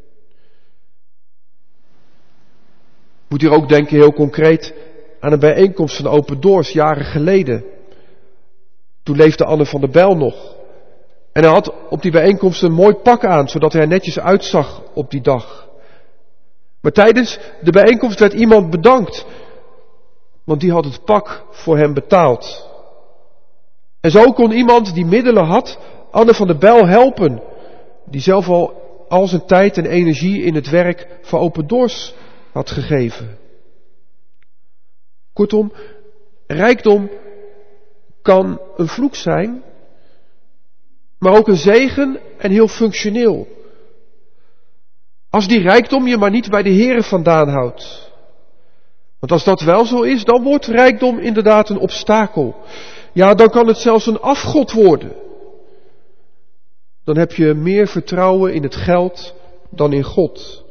Moet hier ook denken heel concreet aan een bijeenkomst van Open Doors jaren geleden. Toen leefde Anne van der Bijl nog. En hij had op die bijeenkomst een mooi pak aan, zodat hij er netjes uitzag op die dag. Maar tijdens de bijeenkomst werd iemand bedankt, want die had het pak voor hem betaald. En zo kon iemand die middelen had, Anne van der Bijl helpen, die zelf al zijn tijd en energie in het werk van Open Doors had gegeven. Kortom, rijkdom kan een vloek zijn, maar ook een zegen en heel functioneel. Als die rijkdom je maar niet bij de Heere vandaan houdt. Want als dat wel zo is, dan wordt rijkdom inderdaad een obstakel. Ja, dan kan het zelfs een afgod worden. Dan heb je meer vertrouwen in het geld dan in God.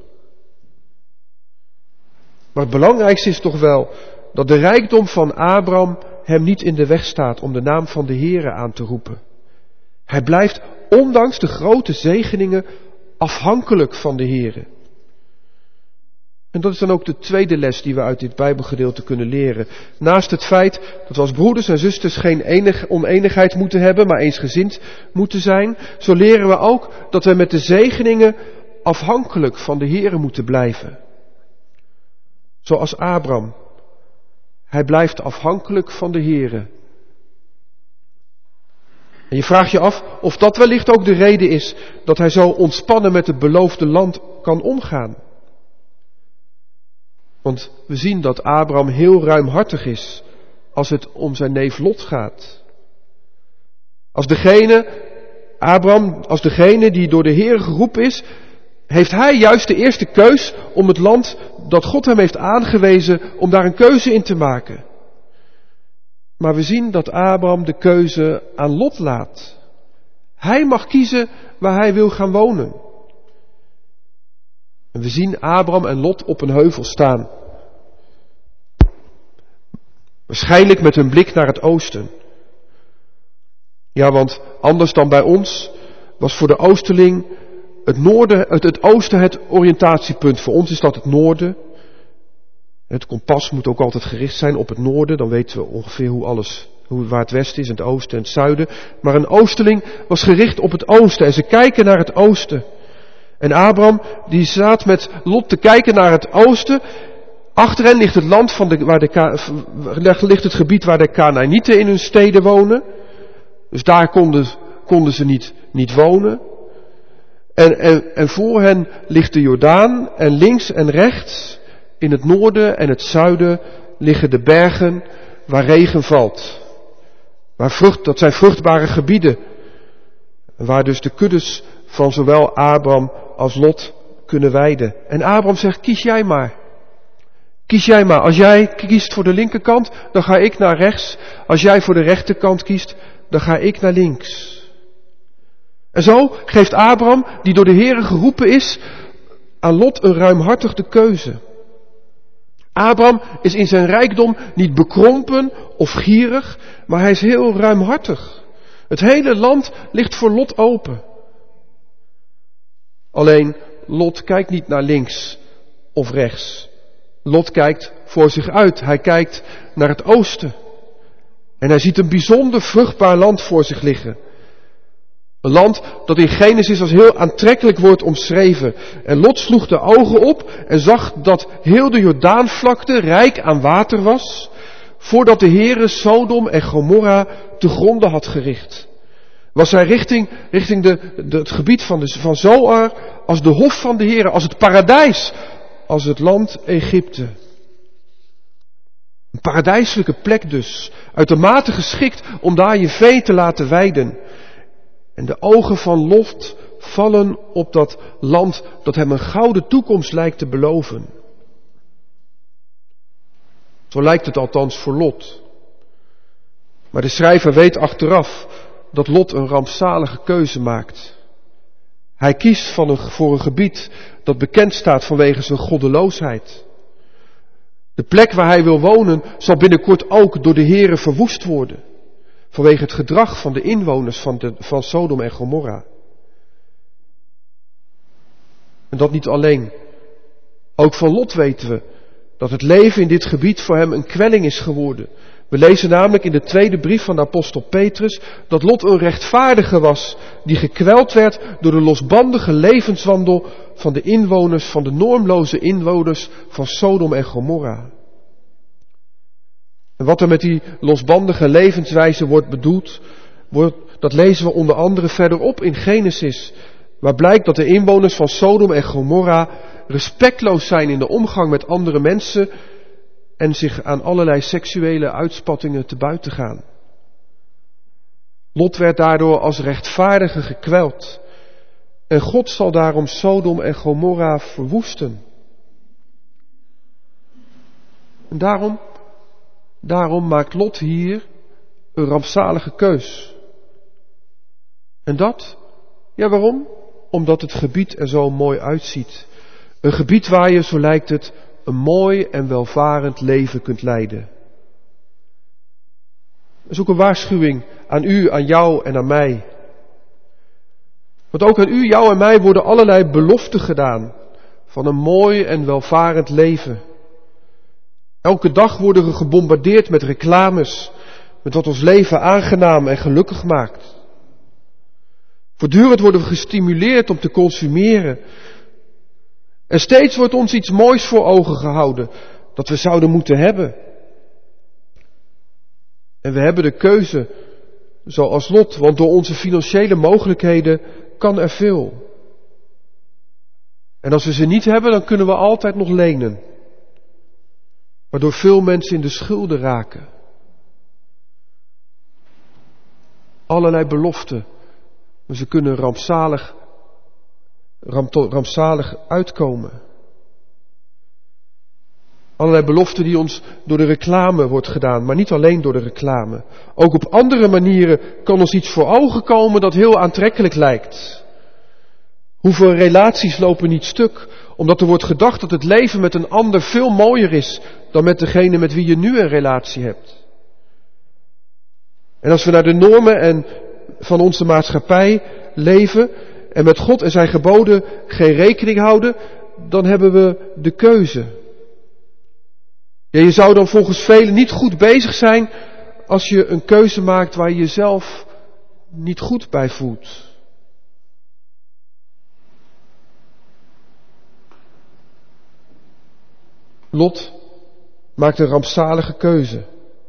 Maar het belangrijkste is toch wel dat de rijkdom van Abraham hem niet in de weg staat om de naam van de Heere aan te roepen. Hij blijft, ondanks de grote zegeningen, afhankelijk van de Heere. En dat is dan ook de tweede les die we uit dit Bijbelgedeelte kunnen leren. Naast het feit dat we als broeders en zusters geen oneenigheid moeten hebben, maar eensgezind moeten zijn, zo leren we ook dat we met de zegeningen afhankelijk van de Heere moeten blijven. Zoals Abraham. Hij blijft afhankelijk van de Heere. En je vraagt je af of dat wellicht ook de reden is dat hij zo ontspannen met het beloofde land kan omgaan. Want we zien dat Abraham heel ruimhartig is als het om zijn neef Lot gaat. Als degene die door de Heer geroepen is, heeft hij juist de eerste keus om het land dat God hem heeft aangewezen, om daar een keuze in te maken. Maar we zien dat Abraham de keuze aan Lot laat. Hij mag kiezen waar hij wil gaan wonen. En we zien Abraham en Lot op een heuvel staan. Waarschijnlijk met hun blik naar het oosten. Ja, want anders dan bij ons was voor de oosterling het oosten het oriëntatiepunt. Voor ons is dat het noorden. Het kompas moet ook altijd gericht zijn op het noorden. Dan weten we ongeveer waar het westen is, en het oosten en het zuiden. Maar een oosterling was gericht op het oosten. En ze kijken naar het oosten. En Abraham, die staat met Lot te kijken naar het oosten. Achter hen ligt het land ligt het gebied waar de Kanaanieten in hun steden wonen. Dus daar konden ze niet wonen. En voor hen ligt de Jordaan. En links en rechts, in het noorden en het zuiden, liggen de bergen waar regen valt. Dat zijn vruchtbare gebieden. Waar dus de kuddes van zowel Abraham als Lot kunnen weiden. En Abraham zegt, kies jij maar. Kies jij maar. Als jij kiest voor de linkerkant, dan ga ik naar rechts. Als jij voor de rechterkant kiest, dan ga ik naar links. En zo geeft Abraham, die door de Heere geroepen is, aan Lot een ruimhartige keuze. Abraham is in zijn rijkdom niet bekrompen of gierig, maar hij is heel ruimhartig. Het hele land ligt voor Lot open. Alleen, Lot kijkt niet naar links of rechts. Lot kijkt voor zich uit. Hij kijkt naar het oosten. En hij ziet een bijzonder vruchtbaar land voor zich liggen. Een land dat in Genesis als heel aantrekkelijk wordt omschreven. En Lot sloeg de ogen op en zag dat heel de Jordaanvlakte rijk aan water was, voordat de Heere Sodom en Gomorra te gronde had gericht. Was hij richting het gebied van Zoar als de hof van de Heere, als het paradijs, als het land Egypte. Een paradijselijke plek dus, uitermate geschikt om daar je vee te laten weiden. En de ogen van Lot vallen op dat land dat hem een gouden toekomst lijkt te beloven. Zo lijkt het althans voor Lot. Maar de schrijver weet achteraf dat Lot een rampzalige keuze maakt. Hij kiest voor een gebied dat bekend staat vanwege zijn goddeloosheid. De plek waar hij wil wonen zal binnenkort ook door de Heere verwoest worden. Vanwege het gedrag van de inwoners van Sodom en Gomorra. En dat niet alleen. Ook van Lot weten we dat het leven in dit gebied voor hem een kwelling is geworden. We lezen namelijk in de tweede brief van de apostel Petrus dat Lot een rechtvaardige was die gekweld werd door de losbandige levenswandel van de normloze inwoners van Sodom en Gomorra. En wat er met die losbandige levenswijze wordt bedoeld, dat lezen we onder andere verderop in Genesis, waar blijkt dat de inwoners van Sodom en Gomorra respectloos zijn in de omgang met andere mensen en zich aan allerlei seksuele uitspattingen te buiten gaan. Lot werd daardoor als rechtvaardige gekweld. En God zal daarom Sodom en Gomorra verwoesten. En daarom maakt Lot hier een rampzalige keus. En dat? Ja, waarom? Omdat het gebied er zo mooi uitziet. Een gebied waar je, zo lijkt het, een mooi en welvarend leven kunt leiden. Dat is ook een waarschuwing aan u, aan jou en aan mij. Want ook aan u, jou en mij worden allerlei beloften gedaan van een mooi en welvarend leven. Elke dag worden we gebombardeerd met reclames, met wat ons leven aangenaam en gelukkig maakt. Voortdurend worden we gestimuleerd om te consumeren. En steeds wordt ons iets moois voor ogen gehouden, dat we zouden moeten hebben. En we hebben de keuze, zoals Lot, want door onze financiële mogelijkheden kan er veel. En als we ze niet hebben, dan kunnen we altijd nog lenen. Waardoor veel mensen in de schulden raken. Allerlei beloften. Maar ze kunnen rampzalig uitkomen. Allerlei beloften die ons door de reclame wordt gedaan. Maar niet alleen door de reclame. Ook op andere manieren kan ons iets voor ogen komen dat heel aantrekkelijk lijkt. Hoeveel relaties lopen niet stuk, omdat er wordt gedacht dat het leven met een ander veel mooier is dan met degene met wie je nu een relatie hebt. En als we naar de normen van onze maatschappij leven en met God en zijn geboden geen rekening houden, dan hebben we de keuze. Ja, je zou dan volgens velen niet goed bezig zijn als je een keuze maakt waar je jezelf niet goed bij voelt. Lot maakt een rampzalige keuze.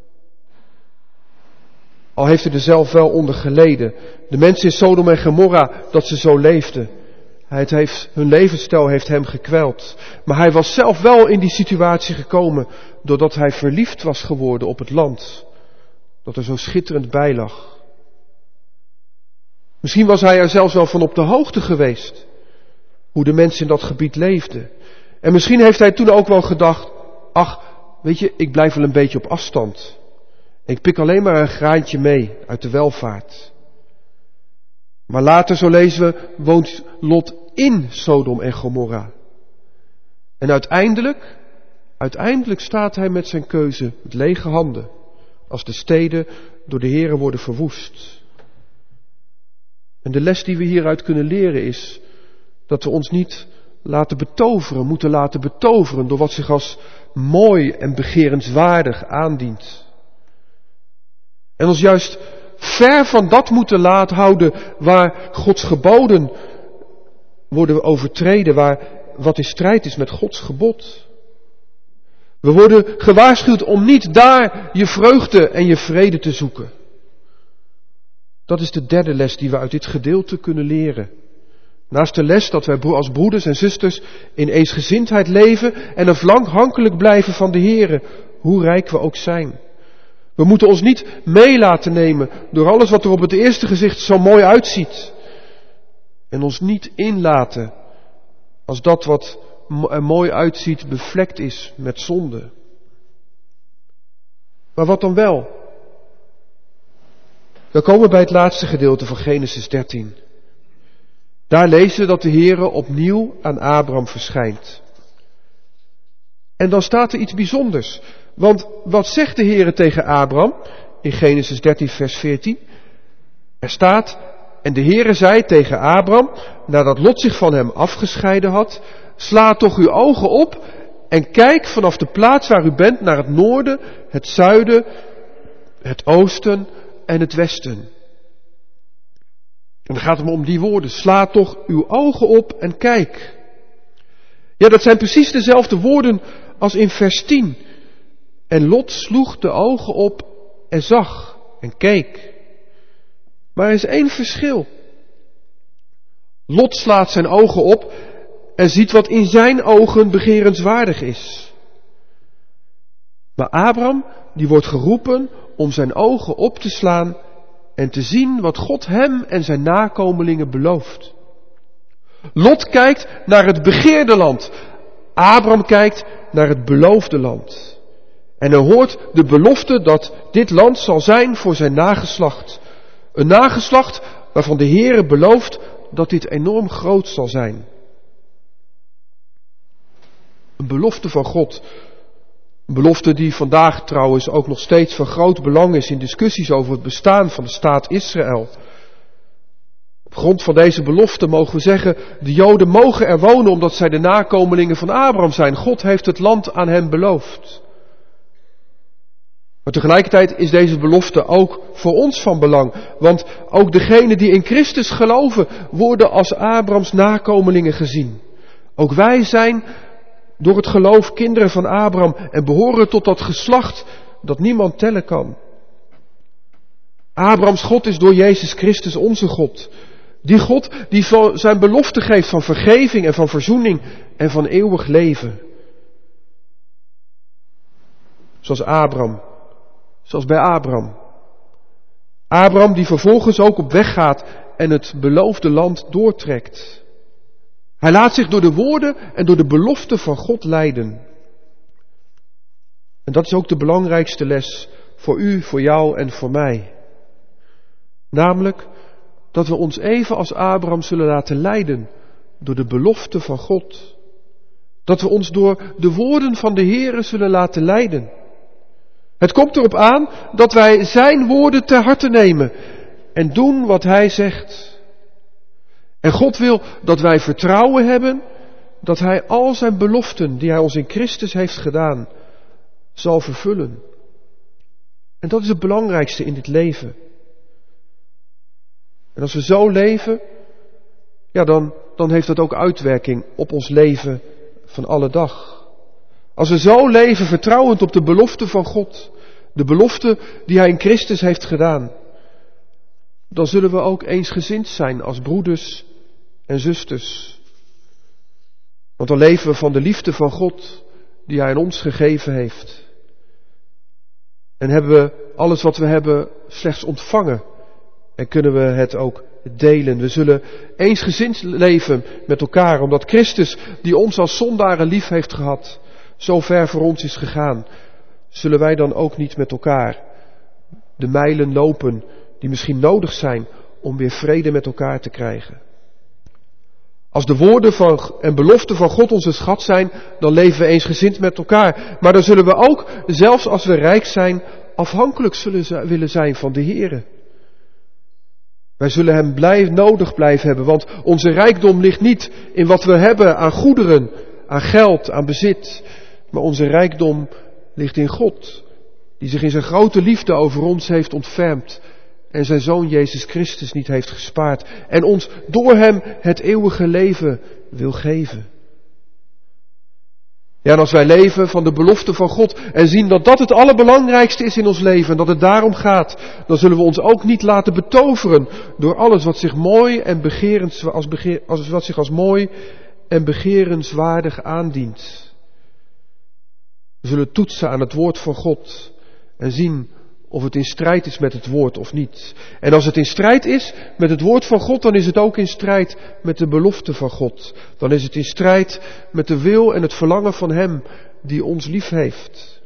Al heeft hij er zelf wel onder geleden. De mensen in Sodom en Gomorra, dat ze zo leefden. Hun levensstijl heeft hem gekweld. Maar hij was zelf wel in die situatie gekomen doordat hij verliefd was geworden op het land. Dat er zo schitterend bij lag. Misschien was hij er zelfs wel van op de hoogte geweest. Hoe de mensen in dat gebied leefden. En misschien heeft hij toen ook wel gedacht, ach, weet je, ik blijf wel een beetje op afstand. Ik pik alleen maar een graantje mee uit de welvaart. Maar later, zo lezen we, woont Lot in Sodom en Gomorra. En uiteindelijk staat hij met zijn keuze met lege handen, als de steden door de Here worden verwoest. En de les die we hieruit kunnen leren is dat we ons niet moeten laten betoveren door wat zich als mooi en begerenswaardig aandient. En ons juist ver van dat moeten laten houden waar Gods geboden worden overtreden, wat in strijd is met Gods gebod. We worden gewaarschuwd om niet daar je vreugde en je vrede te zoeken. Dat is de derde les die we uit dit gedeelte kunnen leren. Naast de les dat wij als broeders en zusters in eensgezindheid leven en afhankelijk blijven van de Here, hoe rijk we ook zijn. We moeten ons niet mee laten nemen door alles wat er op het eerste gezicht zo mooi uitziet. En ons niet inlaten als dat wat er mooi uitziet bevlekt is met zonde. Maar wat dan wel? Dan komen we bij het laatste gedeelte van Genesis 13. Daar lezen we dat de Heere opnieuw aan Abraham verschijnt. En dan staat er iets bijzonders. Want wat zegt de Heere tegen Abraham in Genesis 13 vers 14? Er staat, en de Heere zei tegen Abraham, nadat Lot zich van hem afgescheiden had, sla toch uw ogen op en kijk vanaf de plaats waar u bent naar het noorden, het zuiden, het oosten en het westen. En dan gaat het om die woorden. Sla toch uw ogen op en kijk. Ja, dat zijn precies dezelfde woorden als in vers 10. En Lot sloeg de ogen op en zag en keek. Maar er is één verschil. Lot slaat zijn ogen op en ziet wat in zijn ogen begerenswaardig is. Maar Abraham, die wordt geroepen om zijn ogen op te slaan en te zien wat God hem en zijn nakomelingen belooft. Lot kijkt naar het begeerde land. Abraham kijkt naar het beloofde land. En hij hoort de belofte dat dit land zal zijn voor zijn nageslacht. Een nageslacht waarvan de Heere belooft dat dit enorm groot zal zijn. Een belofte van God. Een belofte die vandaag trouwens ook nog steeds van groot belang is in discussies over het bestaan van de staat Israël. Op grond van deze belofte mogen we zeggen, de Joden mogen er wonen omdat zij de nakomelingen van Abraham zijn. God heeft het land aan hen beloofd. Maar tegelijkertijd is deze belofte ook voor ons van belang. Want ook degenen die in Christus geloven, worden als Abrahams nakomelingen gezien. Ook wij zijn door het geloof kinderen van Abraham en behoren tot dat geslacht dat niemand tellen kan. Abrahams God is door Jezus Christus onze God. Die God die zijn belofte geeft van vergeving en van verzoening en van eeuwig leven. Zoals bij Abraham. Abraham die vervolgens ook op weg gaat en het beloofde land doortrekt. Hij laat zich door de woorden en door de beloften van God leiden. En dat is ook de belangrijkste les voor u, voor jou en voor mij. Namelijk dat we ons even als Abraham zullen laten leiden door de beloften van God. Dat we ons door de woorden van de Heere zullen laten leiden. Het komt erop aan dat wij zijn woorden ter harte nemen en doen wat hij zegt. En God wil dat wij vertrouwen hebben dat hij al zijn beloften die hij ons in Christus heeft gedaan, zal vervullen. En dat is het belangrijkste in dit leven. En als we zo leven, ja, dan heeft dat ook uitwerking op ons leven van alle dag. Als we zo leven vertrouwend op de belofte van God, de belofte die hij in Christus heeft gedaan, dan zullen we ook eensgezind zijn als broeders en zusters. Want dan leven we van de liefde van God die hij aan ons gegeven heeft. En hebben we alles wat we hebben slechts ontvangen en kunnen we het ook delen. We zullen eensgezind leven met elkaar, omdat Christus, die ons als zondaren lief heeft gehad, zo ver voor ons is gegaan. Zullen wij dan ook niet met elkaar de mijlen lopen die misschien nodig zijn om weer vrede met elkaar te krijgen? Als de woorden en beloften van God onze schat zijn, dan leven we eensgezind met elkaar. Maar dan zullen we ook, zelfs als we rijk zijn, afhankelijk willen zijn van de Heere. Wij zullen hem nodig blijven hebben, want onze rijkdom ligt niet in wat we hebben aan goederen, aan geld, aan bezit. Maar onze rijkdom ligt in God, die zich in zijn grote liefde over ons heeft ontfermd en zijn Zoon Jezus Christus niet heeft gespaard en ons door hem het eeuwige leven wil geven. Ja, en als wij leven van de belofte van God en zien dat dat het allerbelangrijkste is in ons leven en dat het daarom gaat, dan zullen we ons ook niet laten betoveren door alles wat zich mooi en wat zich als mooi en begerenswaardig aandient. We zullen toetsen aan het woord van God en zien of het in strijd is met het woord of niet. En als het in strijd is met het woord van God, dan is het ook in strijd met de belofte van God. Dan is het in strijd met de wil en het verlangen van hem die ons lief heeft.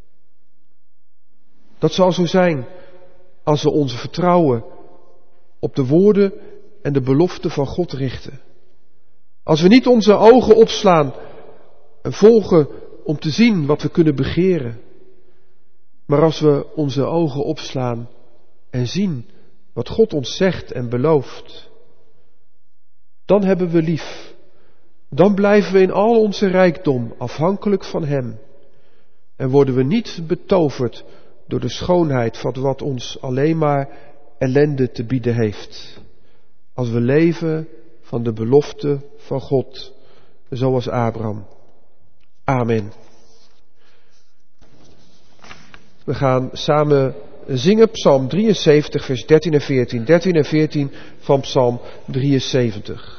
Dat zal zo zijn als we onze vertrouwen op de woorden en de beloften van God richten. Als we niet onze ogen opslaan en volgen om te zien wat we kunnen begeren. Maar als we onze ogen opslaan en zien wat God ons zegt en belooft, dan hebben we lief. Dan blijven we in al onze rijkdom afhankelijk van hem. En worden we niet betoverd door de schoonheid van wat ons alleen maar ellende te bieden heeft. Als we leven van de belofte van God, zoals Abraham. Amen. We gaan samen zingen Psalm 73, vers 13 en 14. 13 en 14 van Psalm 73.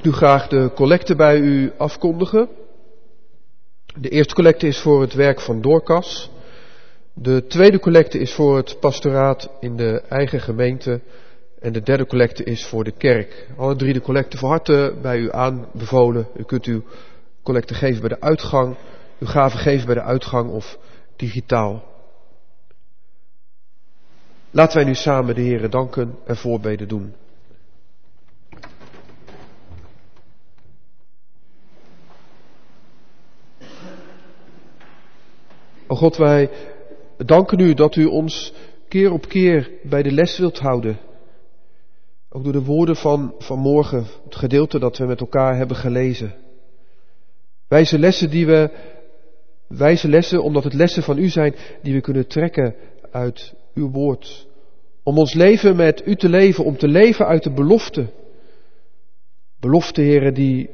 nu graag de collecte bij u afkondigen. De eerste collecte is voor het werk van Doorkas. De tweede collecte is voor het pastoraat in de eigen gemeente. En de derde collecte is voor de kerk. Alle drie de collecten van harte bij u aanbevolen. U kunt uw collecte geven bij de uitgang, uw gave geven bij de uitgang of digitaal. Laten wij nu samen de Heere danken en voorbeden doen. O God, wij danken u dat u ons keer op keer bij de les wilt houden. Ook door de woorden van vanmorgen, het gedeelte dat we met elkaar hebben gelezen. Wijze lessen omdat het lessen van u zijn die we kunnen trekken uit uw woord. Om ons leven met u te leven, om te leven uit de belofte. Belofte, Heere, die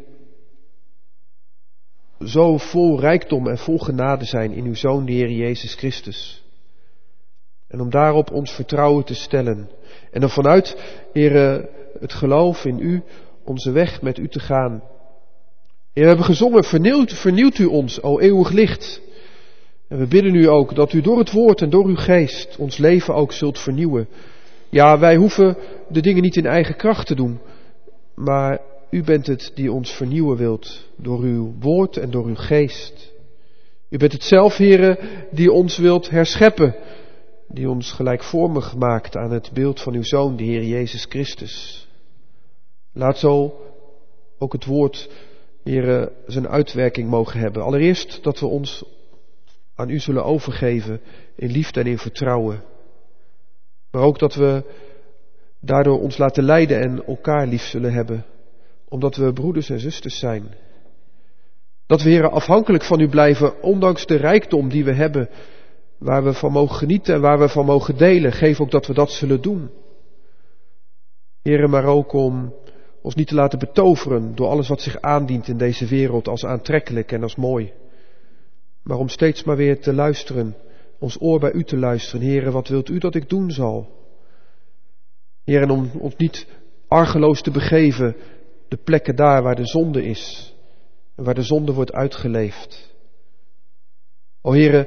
zo vol rijkdom en vol genade zijn in uw Zoon, de Heer Jezus Christus. En om daarop ons vertrouwen te stellen. En dan vanuit, Heere, het geloof in u, onze weg met u te gaan. Heer, we hebben gezongen, vernieuwt u ons, o eeuwig licht. En we bidden u ook dat u door het woord en door uw geest ons leven ook zult vernieuwen. Ja, wij hoeven de dingen niet in eigen kracht te doen, maar u bent het die ons vernieuwen wilt door uw woord en door uw geest. U bent het zelf, Heere, die ons wilt herscheppen, die ons gelijkvormig maakt aan het beeld van uw Zoon, de Heer Jezus Christus. Laat zo ook het woord, Heere, zijn uitwerking mogen hebben. Allereerst dat we ons aan u zullen overgeven in liefde en in vertrouwen. Maar ook dat we daardoor ons laten leiden en elkaar lief zullen hebben. Omdat we broeders en zusters zijn. Dat we, Heere, afhankelijk van u blijven, ondanks de rijkdom die we hebben. Waar we van mogen genieten en waar we van mogen delen. Geef ook dat we dat zullen doen. Heere, maar ook om ons niet te laten betoveren door alles wat zich aandient in deze wereld als aantrekkelijk en als mooi. Maar om steeds maar weer te luisteren, ons oor bij u te luisteren. Heere, wat wilt u dat ik doen zal? Heer, en om ons niet argeloos te begeven, de plekken daar waar de zonde is. En waar de zonde wordt uitgeleefd. O Heere,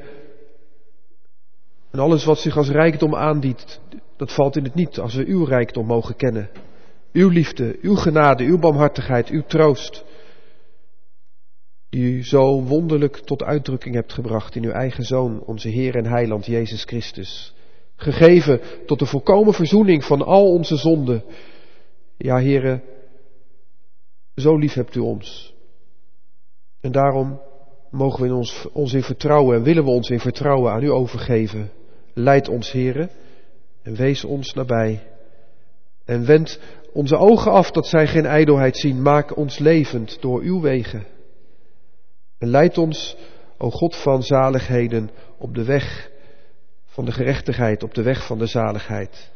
en alles wat zich als rijkdom aandient, dat valt in het niet als we uw rijkdom mogen kennen. Uw liefde, uw genade, uw barmhartigheid, uw troost. Die u zo wonderlijk tot uitdrukking hebt gebracht in uw eigen Zoon, onze Heer en Heiland Jezus Christus. Gegeven tot de volkomen verzoening van al onze zonden. Ja, Heere, zo lief hebt u ons. En daarom mogen we ons in vertrouwen en willen we ons in vertrouwen aan u overgeven. Leid ons, Heere, en wees ons nabij. En wend onze ogen af dat zij geen ijdelheid zien. Maak ons levend door uw wegen. En leid ons, o God van zaligheden, op de weg van de gerechtigheid, op de weg van de zaligheid.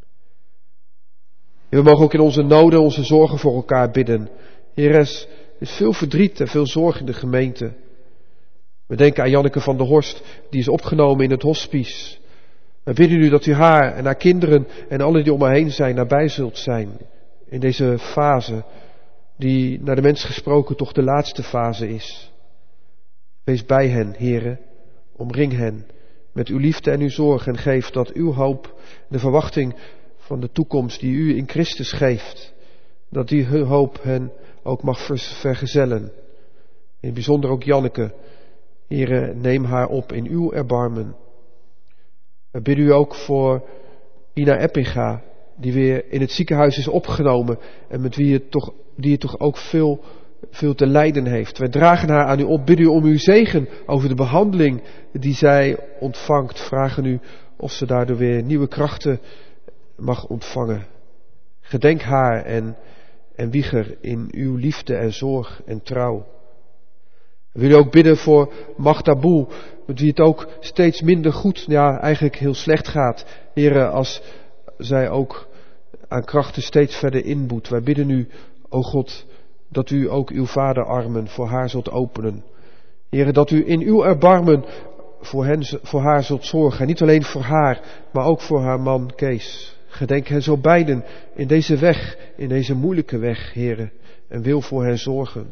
En we mogen ook in onze noden, onze zorgen voor elkaar bidden. Heer, er is veel verdriet en veel zorg in de gemeente. We denken aan Janneke van der Horst, die is opgenomen in het hospice. We bidden u dat u haar en haar kinderen en alle die om haar heen zijn, nabij zult zijn. In deze fase, die naar de mens gesproken toch de laatste fase is. Wees bij hen, Heere, omring hen met uw liefde en uw zorg en geef dat uw hoop, de verwachting van de toekomst die u in Christus geeft, dat die hoop hen ook mag vergezellen. In het bijzonder ook Janneke. Heere, neem haar op in uw erbarmen. We bidden u ook voor Ina Eppinga, die weer in het ziekenhuis is opgenomen en met die het toch ook veel te lijden heeft. Wij dragen haar aan u op, bidden u om uw zegen over de behandeling die zij ontvangt. Vragen u of ze daardoor weer nieuwe krachten mag ontvangen. Gedenk haar en Wieger in uw liefde en zorg en trouw. We willen ook bidden voor Magda Boel, met wie het ook steeds minder goed, ja eigenlijk heel slecht gaat. Heere, als zij ook aan krachten steeds verder inboet. Wij bidden u, o God, dat u ook uw vaderarmen voor haar zult openen. Heere, dat u in uw erbarmen voor haar zult zorgen. En niet alleen voor haar, maar ook voor haar man Kees. Gedenk hen zo beiden in deze weg, in deze moeilijke weg, Heere. en wil voor hen zorgen.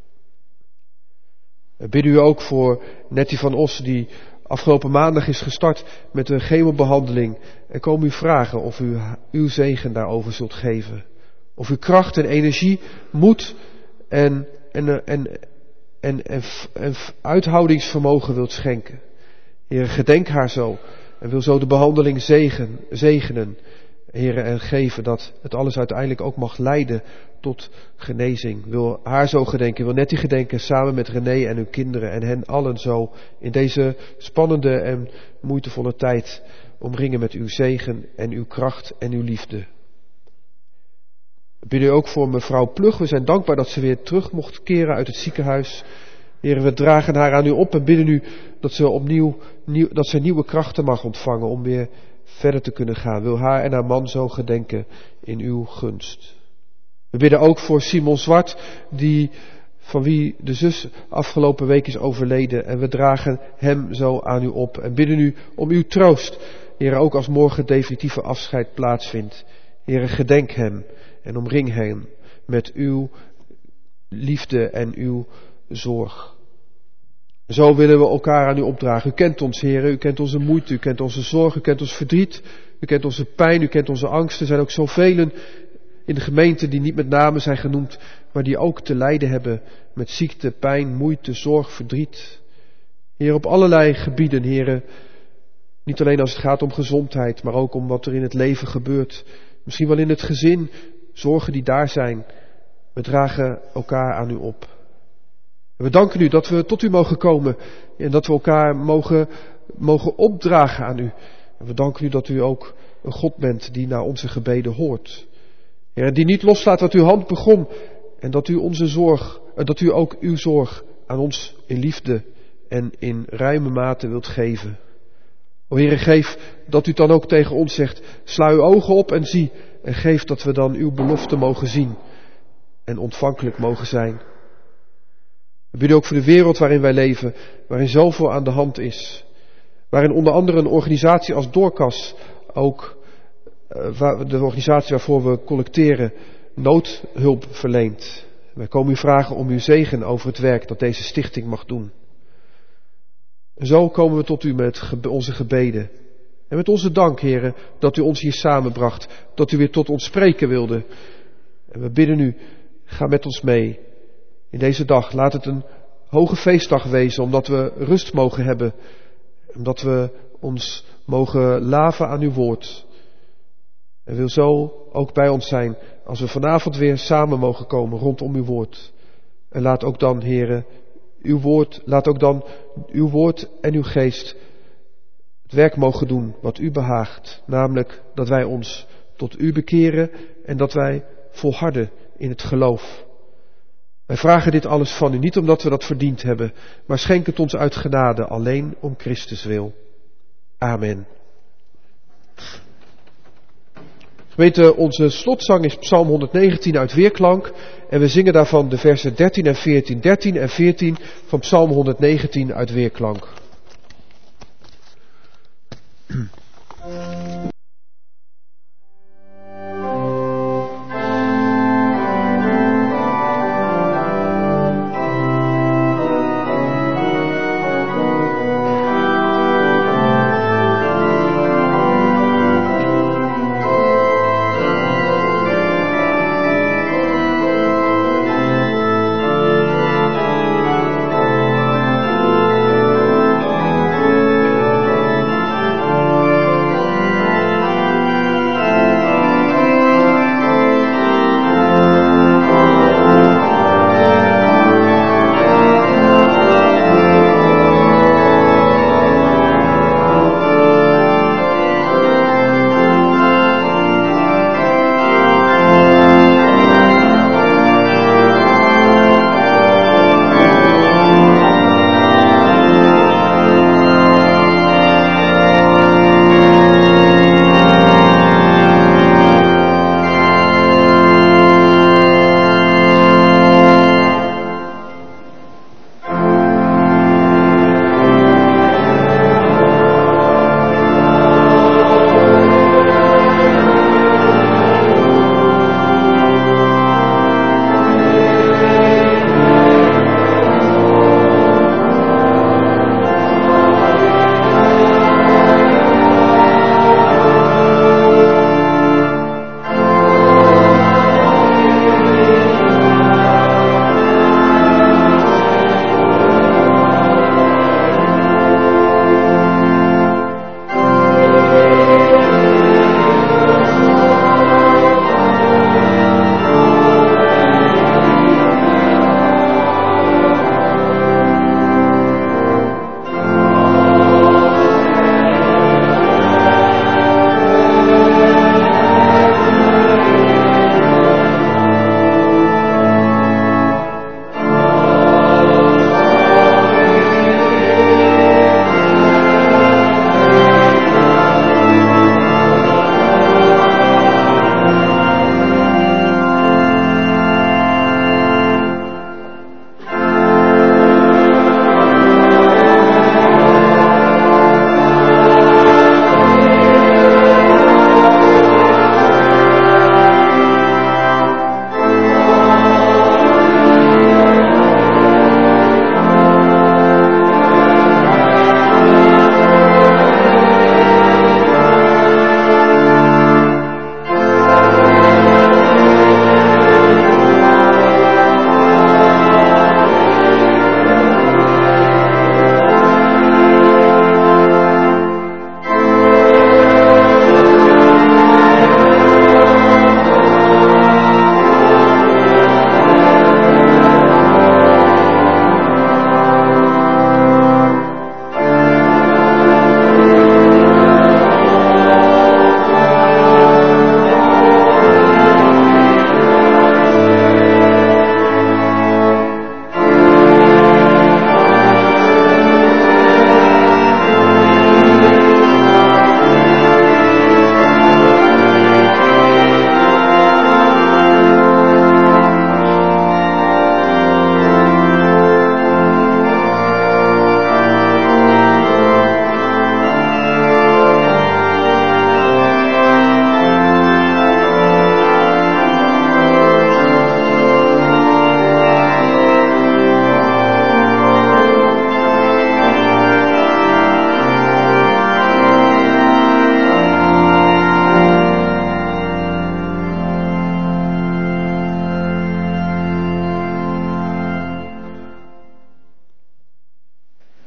We bidden u ook voor Nettie van Os, die afgelopen maandag is gestart met een chemobehandeling. En komen u vragen of u uw zegen daarover zult geven. Of u kracht en energie, moed en uithoudingsvermogen wilt schenken. Heer, gedenk haar zo en wil zo de behandeling zegenen. Heer, en geven dat het alles uiteindelijk ook mag leiden tot genezing. Wil haar zo gedenken, wil Nettie gedenken samen met René en uw kinderen en hen allen zo in deze spannende en moeitevolle tijd omringen met uw zegen en uw kracht en uw liefde. We bidden u ook voor mevrouw Plug. We zijn dankbaar dat ze weer terug mocht keren uit het ziekenhuis. Heer, we dragen haar aan u op en bidden u dat ze nieuwe krachten mag ontvangen om weer verder te kunnen gaan. Wil haar en haar man zo gedenken in uw gunst. We bidden ook voor Simon Zwart, van wie de zus afgelopen week is overleden. En we dragen hem zo aan u op en bidden u om uw troost. Heer, ook als morgen definitieve afscheid plaatsvindt. Heer, gedenk hem en omring hem met uw liefde en uw zorg. Zo willen we elkaar aan u opdragen. U kent ons, Heer, u kent onze moeite, u kent onze zorg, u kent ons verdriet, u kent onze pijn, u kent onze angsten. Er zijn ook zoveel in de gemeente die niet met name zijn genoemd, maar die ook te lijden hebben met ziekte, pijn, moeite, zorg, verdriet. Heer, op allerlei gebieden, Heer, niet alleen als het gaat om gezondheid, maar ook om wat er in het leven gebeurt. Misschien wel in het gezin, zorgen die daar zijn. We dragen elkaar aan u op. En we danken u dat we tot u mogen komen en dat we elkaar mogen opdragen aan u. En we danken u dat u ook een God bent die naar onze gebeden hoort. Ja, die niet loslaat wat uw hand begon en dat u ook uw zorg aan ons in liefde en in ruime mate wilt geven. O Heere, geef dat u dan ook tegen ons zegt, sla uw ogen op en zie en geef dat we dan uw belofte mogen zien en ontvankelijk mogen zijn. We bidden ook voor de wereld waarin wij leven, waarin zoveel aan de hand is. Waarin onder andere een organisatie als Doorkas, ook de organisatie waarvoor we collecteren, noodhulp verleent. Wij komen u vragen om uw zegen over het werk dat deze stichting mag doen. En zo komen we tot u met onze gebeden. En met onze dank, Heere, dat u ons hier samenbracht, dat u weer tot ons spreken wilde. En we bidden u, ga met ons mee. In deze dag, laat het een hoge feestdag wezen, omdat we rust mogen hebben. Omdat we ons mogen laven aan uw woord. En wil zo ook bij ons zijn, als we vanavond weer samen mogen komen rondom uw woord. En laat ook dan, Heere, uw woord en uw geest het werk mogen doen wat u behaagt. Namelijk dat wij ons tot u bekeren en dat wij volharden in het geloof. Wij vragen dit alles van u, niet omdat we dat verdiend hebben, maar schenk het ons uit genade, alleen om Christus wil. Amen. Gemeente, onze slotzang is Psalm 119 uit Weerklank en we zingen daarvan de versen 13 en 14. 13 en 14 van Psalm 119 uit Weerklank.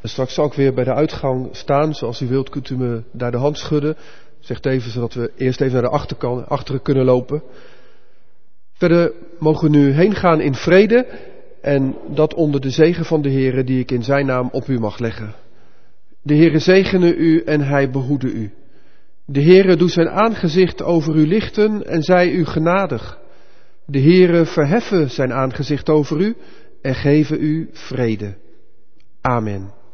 En straks zal ik weer bij de uitgang staan. Zoals u wilt kunt u me daar de hand schudden. Zegt even, zodat we eerst even naar de achteren kunnen lopen. Verder mogen we nu heen gaan in vrede. En dat onder de zegen van de Heere die ik in zijn naam op u mag leggen. De Heere zegene u en hij behoede u. De Heere doet zijn aangezicht over u lichten en zij u genadig. De Heere verheffen zijn aangezicht over u en geven u vrede. Amen.